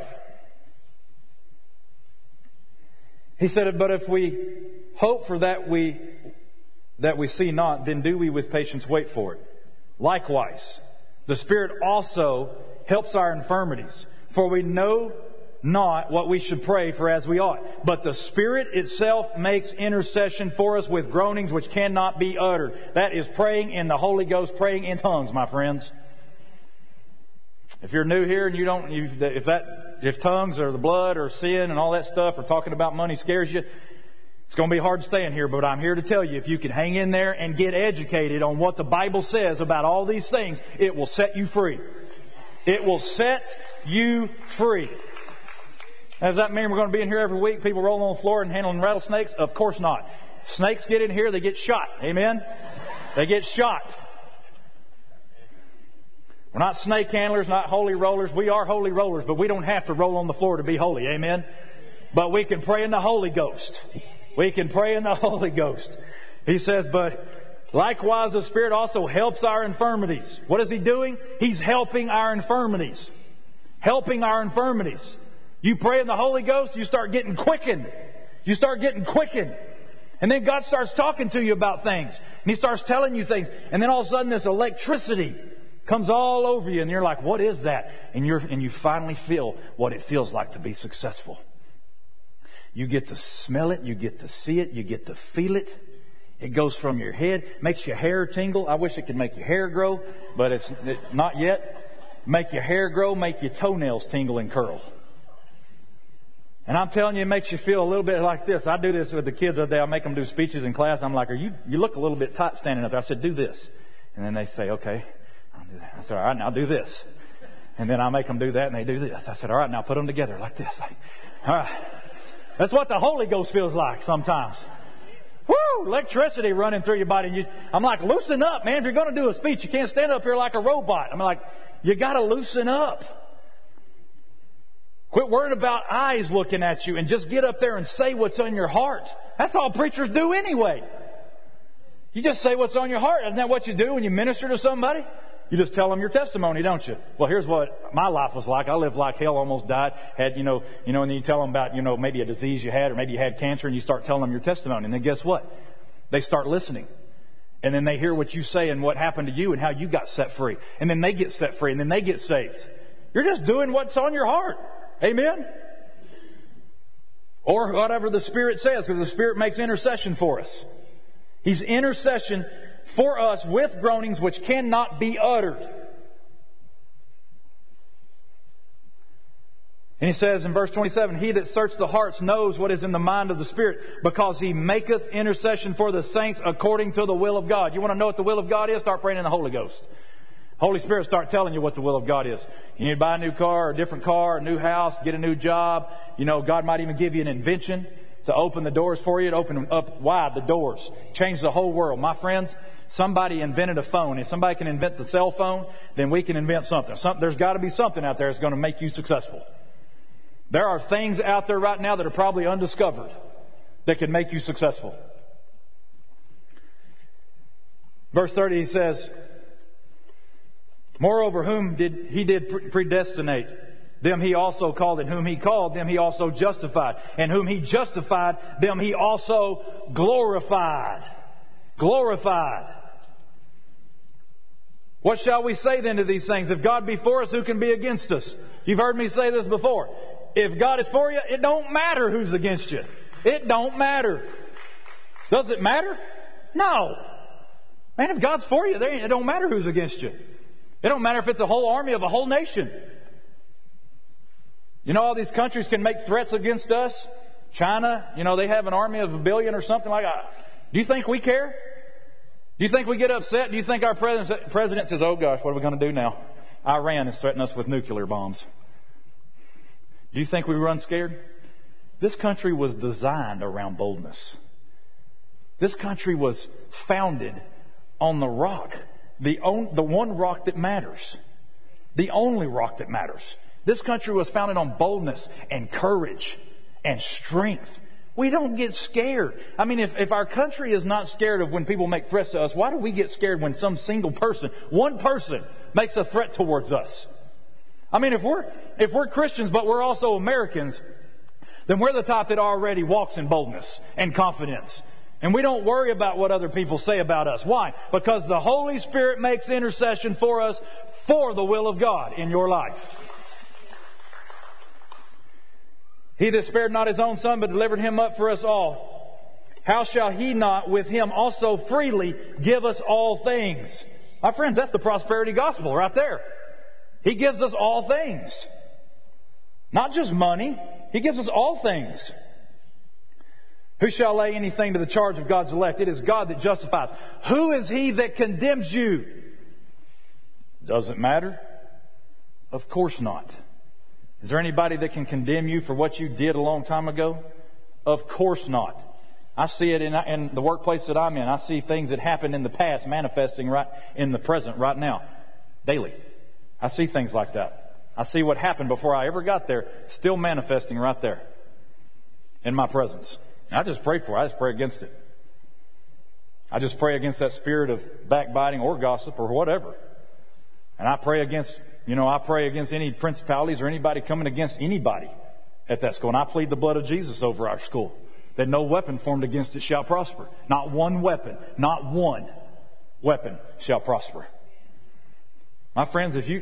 He said, but if we hope for that we that we see not, then do we with patience wait for it. Likewise, the Spirit also helps our infirmities, for we know not what we should pray for as we ought. But the Spirit itself makes intercession for us with groanings which cannot be uttered. That is praying in the Holy Ghost, praying in tongues, my friends. If you're new here and you don't, you, if that, if tongues or the blood or sin and all that stuff or talking about money scares you, it's going to be hard staying here. But I'm here to tell you, if you can hang in there and get educated on what the Bible says about all these things, it will set you free. It will set you free. Does that mean we're going to be in here every week, people rolling on the floor and handling rattlesnakes? Of course not. Snakes get in here, they get shot. Amen? They get shot. We're not snake handlers, not holy rollers. We are holy rollers, but we don't have to roll on the floor to be holy. Amen? But we can pray in the Holy Ghost. We can pray in the Holy Ghost. He says, but likewise the Spirit also helps our infirmities. What is He doing? He's helping our infirmities. Helping our infirmities. You pray in the Holy Ghost, you start getting quickened. You start getting quickened. And then God starts talking to you about things. And He starts telling you things. And then all of a sudden this electricity comes all over you. And you're like, what is that? And you're and you finally feel what it feels like to be successful. You get to smell it. You get to see it. You get to feel it. It goes from your head. Makes your hair tingle. I wish it could make your hair grow. But it's it, not yet. Make your hair grow. Make your toenails tingle and curl. And I'm telling you, it makes you feel a little bit like this. I do this with the kids the other day. I make them do speeches in class. I'm like, "Are you? You look a little bit tight standing up there." I said, "Do this," and then they say, "Okay, I'll do that." I said, "All right, now do this," and then I make them do that, and they do this. I said, "All right, now put them together like this." All right, that's what the Holy Ghost feels like sometimes. Woo! Electricity running through your body. And you, I'm like, loosen up, man. If you're going to do a speech, you can't stand up here like a robot. I'm like, you got to loosen up. Quit worrying about eyes looking at you and just get up there and say what's on your heart. That's all preachers do anyway. You just say what's on your heart. Isn't that what you do when you minister to somebody? You just tell them your testimony, don't you? Well, here's what my life was like. I lived like hell, almost died. Had, you know, you know, and then you tell them about, you know, maybe a disease you had or maybe you had cancer and you start telling them your testimony. And then guess what? They start listening. And then they hear what you say and what happened to you and how you got set free. And then they get set free and then they get saved. You're just doing what's on your heart. Amen? Or whatever the Spirit says, because the Spirit makes intercession for us. He's intercession for us with groanings which cannot be uttered. And he says in verse twenty-seven, He that searches the hearts knows what is in the mind of the Spirit, because He maketh intercession for the saints according to the will of God. You want to know what the will of God is? Start praying in the Holy Ghost. Holy Spirit start telling you what the will of God is. You need to buy a new car, a different car, a new house, get a new job. You know, God might even give you an invention to open the doors for you, to open up wide the doors. Change the whole world. My friends, somebody invented a phone. If somebody can invent the cell phone, then we can invent something. Some, there's got to be something out there that's going to make you successful. There are things out there right now that are probably undiscovered that can make you successful. Verse thirty, he says, moreover, whom did he did predestinate? Them he also called, and whom he called, them he also justified. And whom he justified, them he also glorified. Glorified. What shall we say then to these things? If God be for us, who can be against us? You've heard me say this before. If God is for you, it don't matter who's against you. It don't matter. Does it matter? No. Man, if God's for you, it don't matter who's against you. It don't matter if it's a whole army of a whole nation. You know, all these countries can make threats against us. China, you know, they have an army of a billion or something like that. Do you think we care? Do you think we get upset? Do you think our president, president says, oh gosh, what are we going to do now? Iran is threatening us with nuclear bombs. Do you think we run scared? This country was designed around boldness. This country was founded on the rock, the, on, the one rock that matters, the only rock that matters. This country was founded on boldness and courage and strength. We don't get scared. I mean, if, if our country is not scared of when people make threats to us, why do we get scared when some single person, one person, makes a threat towards us? I mean, if we're, if we're Christians, but we're also Americans, then we're the type that already walks in boldness and confidence. And we don't worry about what other people say about us. Why? Because the Holy Spirit makes intercession for us for the will of God in your life. He that spared not his own Son, but delivered him up for us all, how shall he not with him also freely give us all things? My friends, that's the prosperity gospel right there. He gives us all things. Not just money. He gives us all things. Who shall lay anything to the charge of God's elect? It is God that justifies. Who is he that condemns you? Does it matter? Of course not. Is there anybody that can condemn you for what you did a long time ago? Of course not. I see it in, in the workplace that I'm in. I see things that happened in the past manifesting right in the present right now. Daily. I see things like that. I see what happened before I ever got there still manifesting right there in my presence. I just pray for it. I just pray against it. I just pray against that spirit of backbiting or gossip or whatever. And I pray against, you know, I pray against any principalities or anybody coming against anybody at that school. And I plead the blood of Jesus over our school, that no weapon formed against it shall prosper. Not one weapon, not one weapon shall prosper. My friends, if you,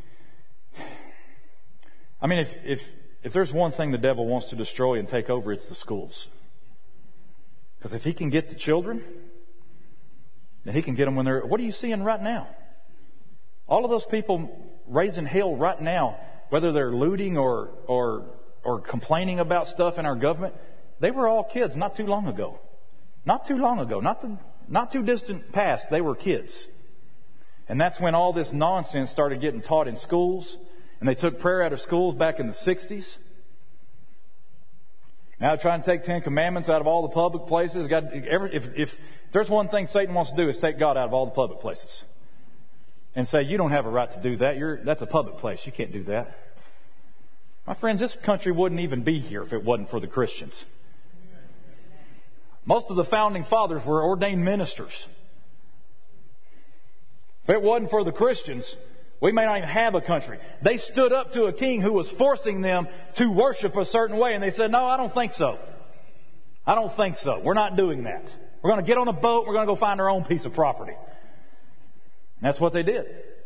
I mean, if, if, if there's one thing the devil wants to destroy and take over, it's the schools. Because if he can get the children, then he can get them when they're... What are you seeing right now? All of those people raising hell right now, whether they're looting or or or complaining about stuff in our government, they were all kids not too long ago. Not too long ago. Not the, not too distant past. They were kids. And that's when all this nonsense started getting taught in schools. And they took prayer out of schools back in the sixties. Now they're trying to take Ten Commandments out of all the public places. God, every, if, if there's one thing Satan wants to do is take God out of all the public places. And say, you don't have a right to do that. You're, that's a public place. You can't do that. My friends, this country wouldn't even be here if it wasn't for the Christians. Most of the founding fathers were ordained ministers. If it wasn't for the Christians, we may not even have a country. They stood up to a king who was forcing them to worship a certain way. And they said, no, I don't think so. I don't think so. We're not doing that. We're going to get on a boat. We're going to go find our own piece of property. And that's what they did.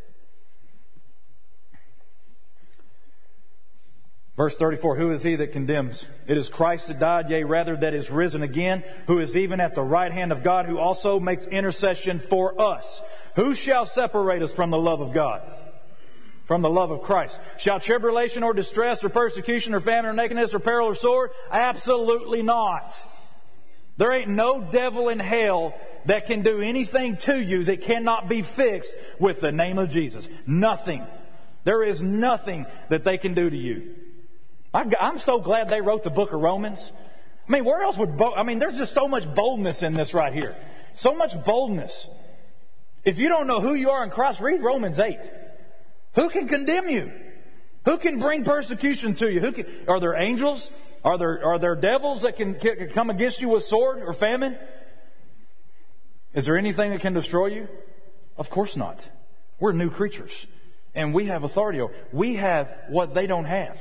Verse thirty-four, who is he that condemns? It is Christ that died, yea, rather that is risen again, who is even at the right hand of God, who also makes intercession for us. Who shall separate us from the love of God? From the love of Christ? Shall tribulation or distress or persecution or famine or nakedness or peril or sword? Absolutely not. There ain't no devil in hell that can do anything to you that cannot be fixed with the name of Jesus. Nothing. There is nothing that they can do to you. I'm so glad they wrote the book of Romans. I mean, where else would... Bo- I mean, there's just so much boldness in this right here. So much boldness. If you don't know who you are in Christ, read Romans eight. Who can condemn you? Who can bring persecution to you? Who can, are there angels? Are there, are there devils that can, can come against you with sword or famine? Is there anything that can destroy you? Of course not. We're new creatures. And we have authority over. We have what they don't have.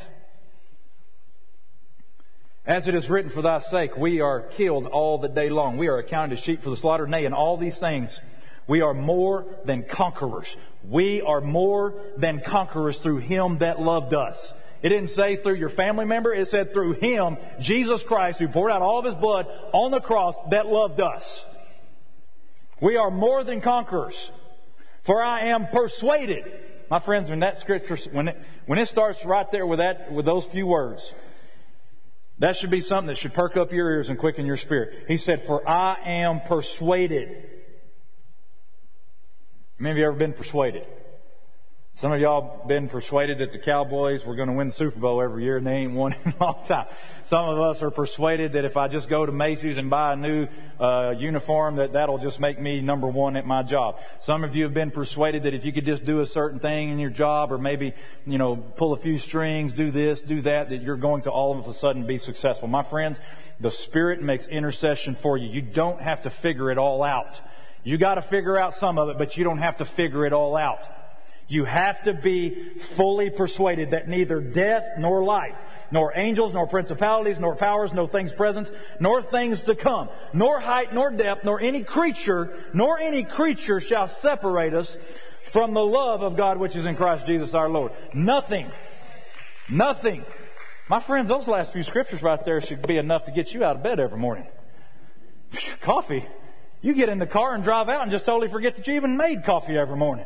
As it is written, for thy sake, we are killed all the day long. We are accounted as sheep for the slaughter. Nay, in all these things, we are more than conquerors. We are more than conquerors through Him that loved us. It didn't say through your family member. It said through Him, Jesus Christ, who poured out all of His blood on the cross that loved us. We are more than conquerors. For I am persuaded. My friends, when that scripture, when it, when it starts right there with that, with those few words, that should be something that should perk up your ears and quicken your spirit. He said, for I am persuaded. How many of you ever been persuaded? Some of y'all been persuaded that the Cowboys were going to win the Super Bowl every year, and they ain't won in a long time. Some of us are persuaded that if I just go to Macy's and buy a new uh, uniform, that that'll just make me number one at my job. Some of you have been persuaded that if you could just do a certain thing in your job, or maybe, you know, pull a few strings, do this, do that, that you're going to all of a sudden be successful. My friends, the Spirit makes intercession for you. You don't have to figure it all out. You got to figure out some of it, but you don't have to figure it all out. You have to be fully persuaded that neither death nor life, nor angels, nor principalities, nor powers, nor things present, nor things to come, nor height, nor depth, nor any creature, nor any creature shall separate us from the love of God which is in Christ Jesus our Lord. Nothing. Nothing. My friends, those last few scriptures right there should be enough to get you out of bed every morning. Coffee. You get in the car and drive out and just totally forget that you even made coffee every morning.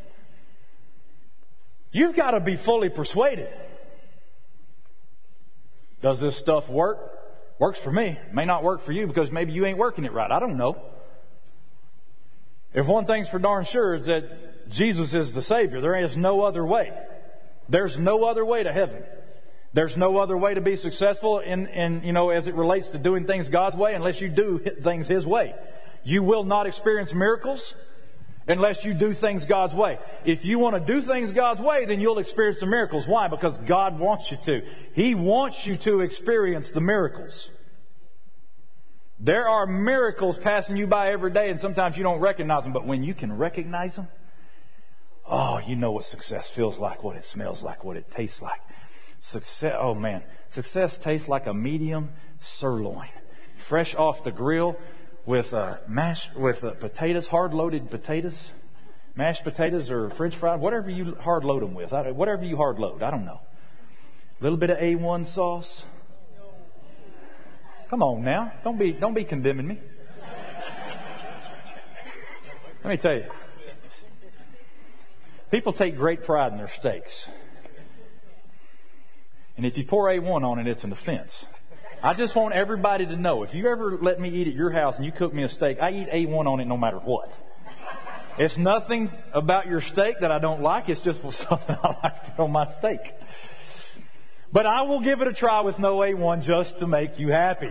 You've got to be fully persuaded. Does this stuff work? Works for me. It may not work for you because maybe you ain't working it right. I don't know. If one thing's for darn sure is that Jesus is the Savior. There is no other way. There's no other way to heaven. There's no other way to be successful in, in, you know, as it relates to doing things God's way unless you do things His way. You will not experience miracles unless you do things God's way. If you want to do things God's way, then you'll experience the miracles. Why? Because God wants you to. He wants you to experience the miracles. There are miracles passing you by every day, and sometimes you don't recognize them. But when you can recognize them, oh, you know what success feels like, what it smells like, what it tastes like. Success, oh man, success tastes like a medium sirloin, fresh off the grill, with uh, mashed with uh, potatoes, hard-loaded potatoes, mashed potatoes or French fries, whatever you hard-load them with, I, whatever you hard-load, I don't know. A little bit of A one sauce. Come on now, don't be don't be condemning me. Let me tell you, people take great pride in their steaks, and if you pour A one on it, it's an offense. I just want everybody to know, if you ever let me eat at your house and you cook me a steak, I eat A one on it no matter what. It's nothing about your steak that I don't like. It's just something I like to put on my steak. But I will give it a try with no A one just to make you happy.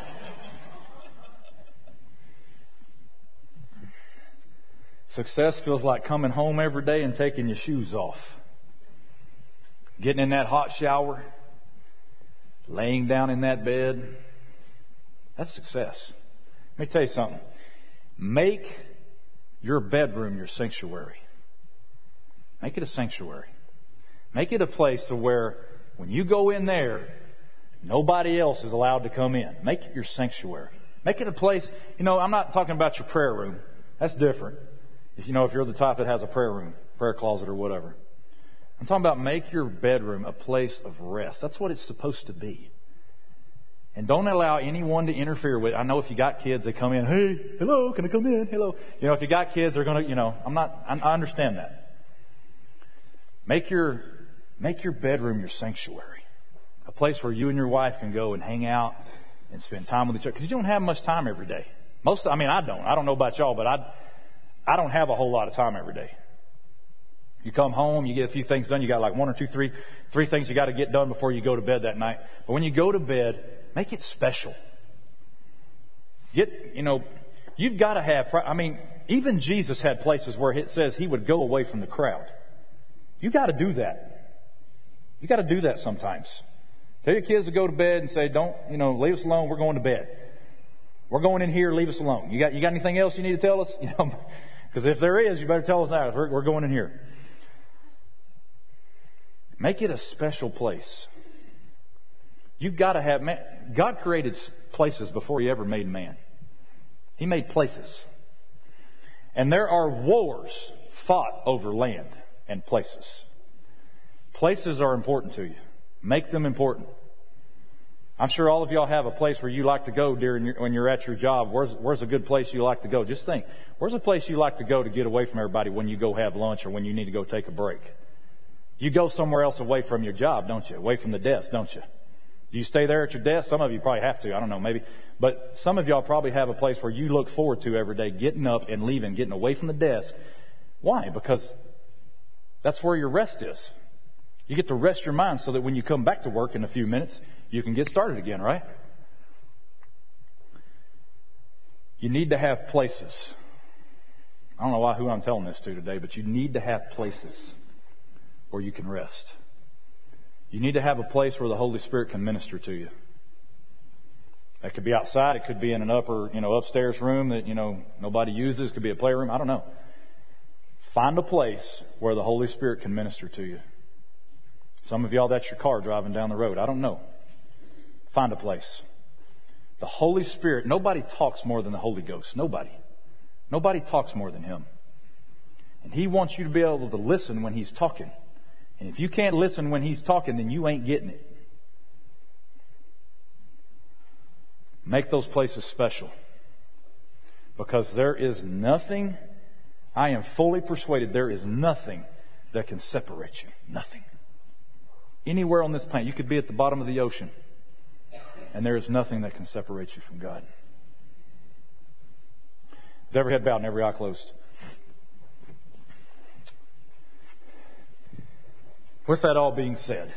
Success feels like coming home every day and taking your shoes off. Getting in that hot shower. Laying down in that bed. That's success. Let me tell you something. Make your bedroom your sanctuary. Make it a sanctuary. Make it a place to where when you go in there, nobody else is allowed to come in. Make it your sanctuary. Make it a place, you know, I'm not talking about your prayer room. That's different. If you know, if you're the type that has a prayer room, prayer closet or whatever. I'm talking about make your bedroom a place of rest. That's what it's supposed to be. And don't allow anyone to interfere with it. I know if you got kids, they come in, hey, hello, can I come in? Hello. You know, if you got kids, they're going to, you know, I'm not, I understand that. Make your, make your bedroom your sanctuary. A place where you and your wife can go and hang out, and spend time with each other. Because you don't have much time every day. Most, I mean, I don't. I don't know about y'all, but I, I don't have a whole lot of time every day. You come home, you get a few things done. You got like one or two, three, three things you got to get done before you go to bed that night. But when you go to bed, make it special. Get, you know, you've got to have, I mean, even Jesus had places where it says he would go away from the crowd. You got to do that. You got to do that sometimes. Tell your kids to go to bed and say, don't, you know, leave us alone. We're going to bed. We're going in here. Leave us alone. You got, you got anything else you need to tell us? You know, because if there is, you better tell us now. We're, we're going in here. Make it a special place. You've got to have, man, God created places before he ever made man. He made places. And there are wars fought over land and places. Places are important to you. Make them important. I'm sure all of y'all have a place where you like to go during your, when you're at your job. Where's, where's a good place you like to go? Just think. Where's a place you like to go to get away from everybody when you go have lunch or when you need to go take a break? You go somewhere else away from your job, don't you? Away from the desk, don't you? Do you stay there at your desk? Some of you probably have to. I don't know, maybe. But some of y'all probably have a place where you look forward to every day, getting up and leaving, getting away from the desk. Why? Because that's where your rest is. You get to rest your mind so that when you come back to work in a few minutes, you can get started again, right? You need to have places. I don't know why who I'm telling this to today, but you need to have places where you can rest. You need to have a place where the Holy Spirit can minister to you. That could be outside. It could be in an upper, you know, upstairs room that, you know, nobody uses. It could be a playroom. I don't know. Find a place where the Holy Spirit can minister to you. Some of y'all, that's your car driving down the road. I don't know. Find a place. The Holy Spirit, nobody talks more than the Holy Ghost. Nobody. Nobody talks more than Him. And He wants you to be able to listen when He's talking. And if you can't listen when He's talking, then you ain't getting it. Make those places special. Because there is nothing, I am fully persuaded, there is nothing that can separate you. Nothing. Anywhere on this planet, you could be at the bottom of the ocean, and there is nothing that can separate you from God. With every head bowed and every eye closed. With that all being said,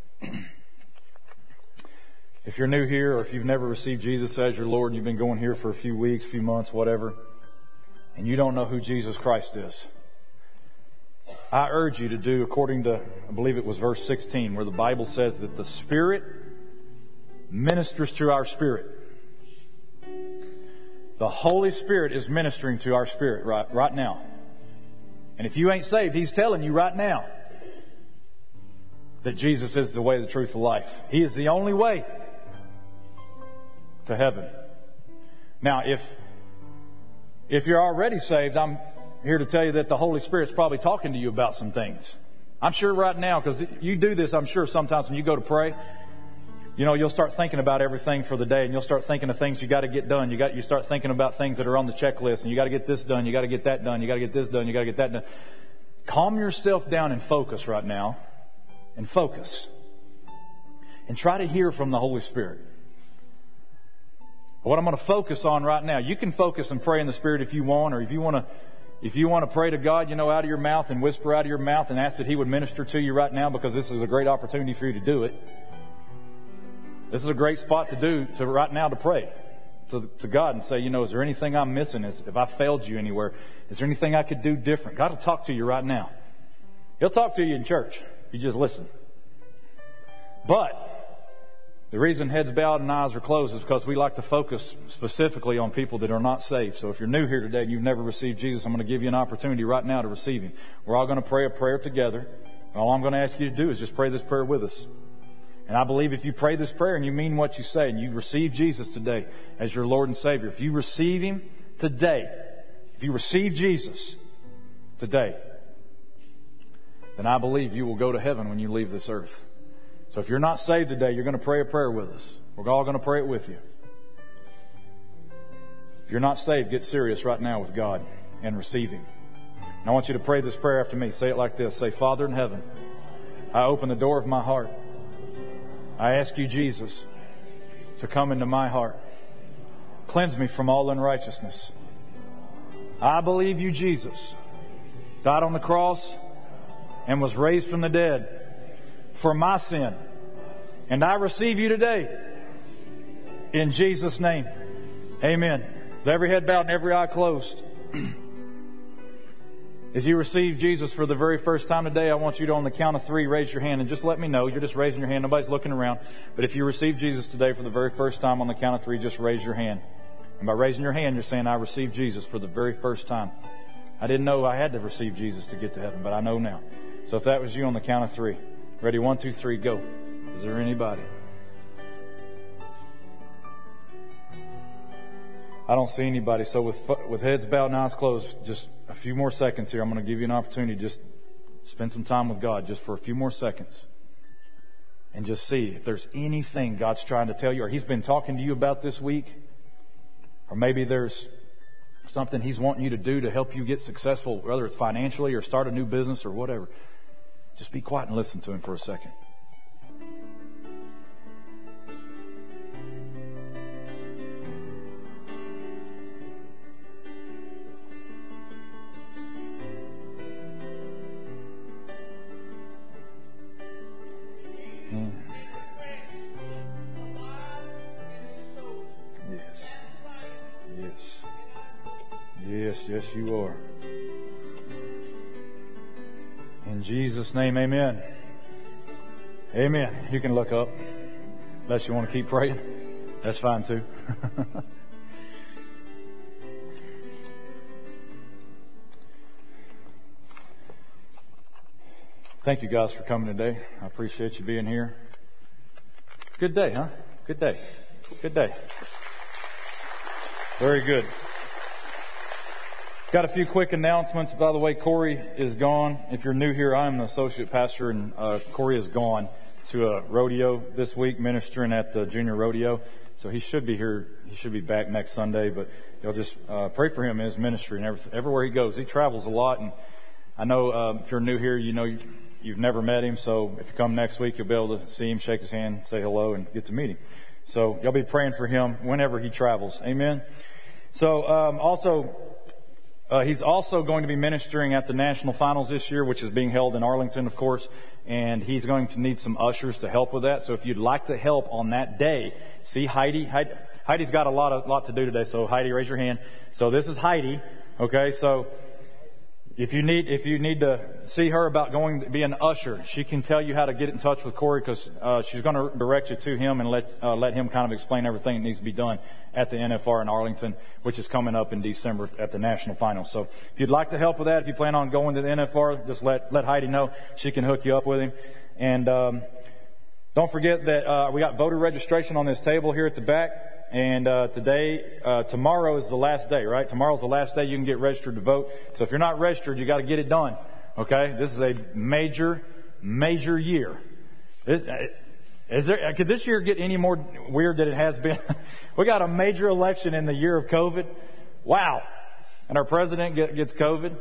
if you're new here or if you've never received Jesus as your Lord and you've been going here for a few weeks, few months, whatever, and you don't know who Jesus Christ is, I urge you to do according to, I believe it was verse sixteen, where the Bible says that the Spirit ministers to our spirit. The Holy Spirit is ministering to our spirit right, right now. And if you ain't saved, He's telling you right now that Jesus is the way, the truth, the life. He is the only way to heaven. Now, if if you're already saved, I'm here to tell you that the Holy Spirit's probably talking to you about some things. I'm sure right now, because you do this, I'm sure sometimes when you go to pray, you know, you'll start thinking about everything for the day, and you'll start thinking of things you got to get done. You got you start thinking about things that are on the checklist, and you got to get this done, you got to get that done, you got to get this done, you got to get that done. Calm yourself down and focus right now. And focus. And try to hear from the Holy Spirit. What I'm going to focus on right now, you can focus and pray in the Spirit if you want, or if you want to if you want to pray to God, you know, out of your mouth and whisper out of your mouth and ask that He would minister to you right now, because this is a great opportunity for you to do it. This is a great spot to do, to right now to pray to, to God and say, you know, is there anything I'm missing? Is, if I failed you anywhere, is there anything I could do different? God will talk to you right now. He'll talk to you in church. You just listen. But the reason heads bowed and eyes are closed is because we like to focus specifically on people that are not saved. So if you're new here today and you've never received Jesus, I'm going to give you an opportunity right now to receive Him. We're all going to pray a prayer together. All I'm going to ask you to do is just pray this prayer with us. And I believe if you pray this prayer and you mean what you say and you receive Jesus today as your Lord and Savior, if you receive Him today, if you receive Jesus today, then I believe you will go to heaven when you leave this earth. So if you're not saved today, you're going to pray a prayer with us. We're all going to pray it with you. If you're not saved, get serious right now with God and receive Him. And I want you to pray this prayer after me. Say it like this. Say, Father in heaven, I open the door of my heart. I ask you, Jesus, to come into my heart. Cleanse me from all unrighteousness. I believe you, Jesus, died on the cross and was raised from the dead for my sin. And I receive you today in Jesus' name. Amen. With every head bowed and every eye closed. If you receive Jesus for the very first time today, I want you to, on the count of three, raise your hand and just let me know. You're just raising your hand. Nobody's looking around. But if you receive Jesus today for the very first time, on the count of three, just raise your hand. And by raising your hand, you're saying, I received Jesus for the very first time. I didn't know I had to receive Jesus to get to heaven, but I know now. So if that was you, on the count of three. Ready? One, two, three, go. Is there anybody? I don't see anybody. So with with heads bowed and eyes closed, just a few more seconds here. I'm going to give you an opportunity to just spend some time with God just for a few more seconds. And just see if there's anything God's trying to tell you, or He's been talking to you about this week. Or maybe there's something He's wanting you to do to help you get successful, whether it's financially or start a new business or whatever. Just be quiet and listen to Him for a second. Yes, yes, you are. In Jesus' name, amen. Amen. You can look up. Unless you want to keep praying. That's fine too. Thank you guys for coming today. I appreciate you being here. Good day, huh? Good day. Good day. Very good. Got a few quick announcements. By the way, Corey is gone. If you're new here, I'm the associate pastor, and uh, Corey is gone to a rodeo this week, ministering at the junior rodeo. So he should be here. He should be back next Sunday. But you'll just uh, pray for him in his ministry and every, everywhere he goes. He travels a lot, and I know uh, if you're new here, you know you, you've never met him. So if you come next week, you'll be able to see him, shake his hand, say hello, and get to meet him. So you'll be praying for him whenever he travels. Amen. So um, also. Uh, he's also going to be ministering at the national finals this year, which is being held in Arlington, of course, and he's going to need some ushers to help with that. So if you'd like to help on that day, see Heidi. Heidi Heidi's got a lot of lot to do today. So Heidi, raise your hand. So this is Heidi. Okay, so if you need if you need to see her about going to be an usher, she can tell you how to get in touch with Corey, because uh, she's going to direct you to him and let uh, let him kind of explain everything that needs to be done at the N F R in Arlington, which is coming up in December at the national finals. So if you'd like to help with that, if you plan on going to the N F R, just let let Heidi know. She can hook you up with him. And um, don't forget that uh, we got voter registration on this table here at the back. And uh, today, uh, tomorrow is the last day, right? Tomorrow's the last day you can get registered to vote. So if you're not registered, you got to get it done. Okay? This is a major, major year. Is, is there, could this year get any more weird than it has been? We got a major election in the year of COVID. Wow. And our president get, gets COVID.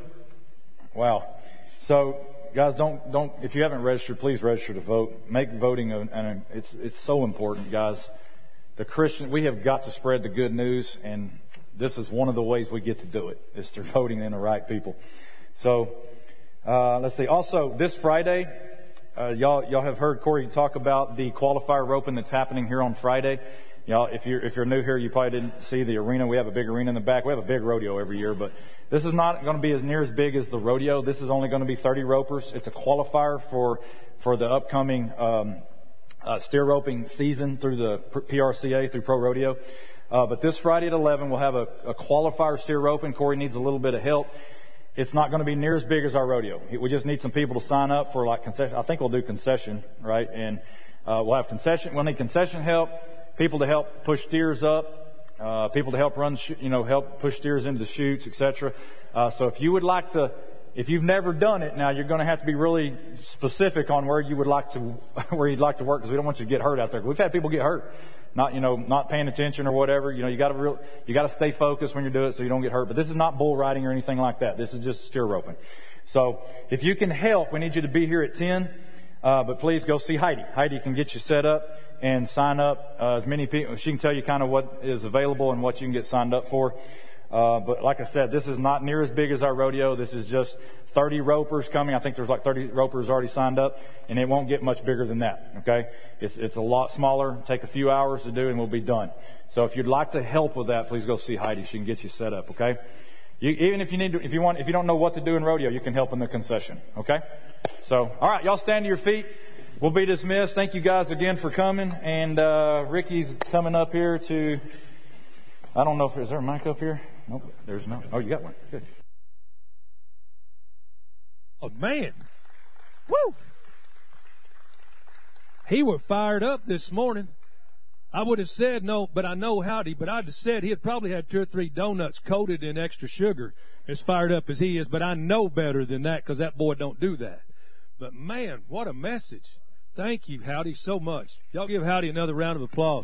Wow. So, guys, don't, don't, if you haven't registered, please register to vote. Make voting, a, a, it's, it's so important, guys. The Christian, we have got to spread the good news, and this is one of the ways we get to do it, is through voting in the right people. So, uh, let's see. Also, this Friday, uh, y'all, y'all have heard Corey talk about the qualifier roping that's happening here on Friday. Y'all, if you're, if you're new here, you probably didn't see the arena. We have a big arena in the back. We have a big rodeo every year, but this is not going to be as near as big as the rodeo. This is only going to be thirty ropers. It's a qualifier for, for the upcoming, um, Uh, steer roping season through the P R C A, through Pro Rodeo. Uh, but this Friday at eleven, we'll have a, a qualifier steer roping. Corey needs a little bit of help. It's not going to be near as big as our rodeo. We just need some people to sign up for like concession. I think we'll do concession, right? And uh, we'll have concession. We'll need concession help, people to help push steers up, uh, people to help run, you know, help push steers into the chutes, et cetera. Uh, so if you would like to, if you've never done it, now you're going to have to be really specific on where you would like to, where you'd like to work, because we don't want you to get hurt out there. We've had people get hurt, not, you know, not paying attention or whatever. You know, you got to real, you got to stay focused when you do it so you don't get hurt. But this is not bull riding or anything like that. This is just steer roping. So if you can help, we need you to be here at ten. Uh, but please go see Heidi. Heidi can get you set up and sign up uh, as many people. She can tell you kind of what is available and what you can get signed up for. Uh, but like I said, this is not near as big as our rodeo. This is just thirty ropers coming. I think there's like thirty ropers already signed up, and it won't get much bigger than that. Okay, it's it's a lot smaller. Take a few hours to do, and we'll be done. So if you'd like to help with that, please go see Heidi. She can get you set up. Okay. You, even if you need to, if you want, if you don't know what to do in rodeo, you can help in the concession. Okay? So, all right, y'all stand to your feet. We'll be dismissed. Thank you guys again for coming. And, uh, Ricky's coming up here to, I don't know if, is there a mic up here? Nope, there's no. Oh, you got one. Good. Oh, man. Woo! He were fired up this morning. I would have said no, but I know Howdy, but I'd have said he had probably had two or three donuts coated in extra sugar, as fired up as he is, but I know better than that because that boy don't do that. But, man, what a message. Thank you, Howdy, so much. Y'all give Howdy another round of applause.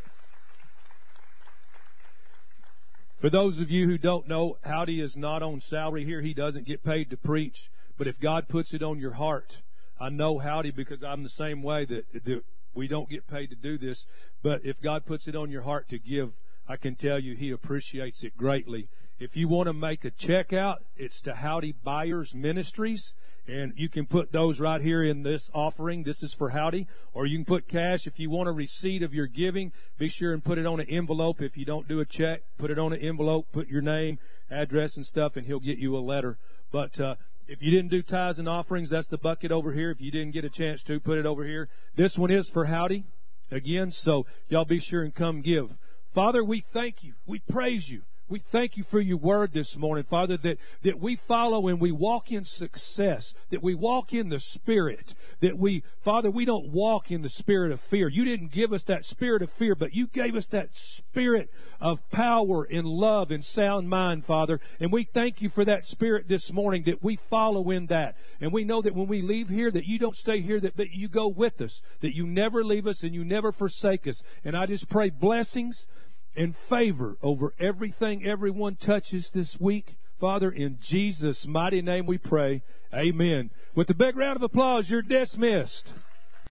For those of you who don't know, Howdy is not on salary here. He doesn't get paid to preach. But if God puts it on your heart, I know Howdy because I'm the same way that, that we don't get paid to do this. But if God puts it on your heart to give, I can tell you he appreciates it greatly. If you want to make a check out, it's to Howdy Buyers Ministries. And you can put those right here in this offering. This is for Howdy. Or you can put cash. If you want a receipt of your giving, be sure and put it on an envelope. If you don't do a check, put it on an envelope, put your name, address, and stuff, and he'll get you a letter. But uh, if you didn't do tithes and offerings, that's the bucket over here. If you didn't get a chance to, put it over here. This one is for Howdy again, so y'all be sure and come give. Father, we thank you. We praise you. We thank you for your word this morning, Father, that, that we follow and we walk in success, that we walk in the Spirit, that we, Father, we don't walk in the spirit of fear. You didn't give us that spirit of fear, but you gave us that spirit of power and love and sound mind, Father. And we thank you for that spirit this morning, that we follow in that. And we know that when we leave here, that you don't stay here, that, that you go with us, that you never leave us and you never forsake us. And I just pray blessings and favor over everything everyone touches this week. Father, in Jesus' mighty name we pray. Amen. With a big round of applause, you're dismissed.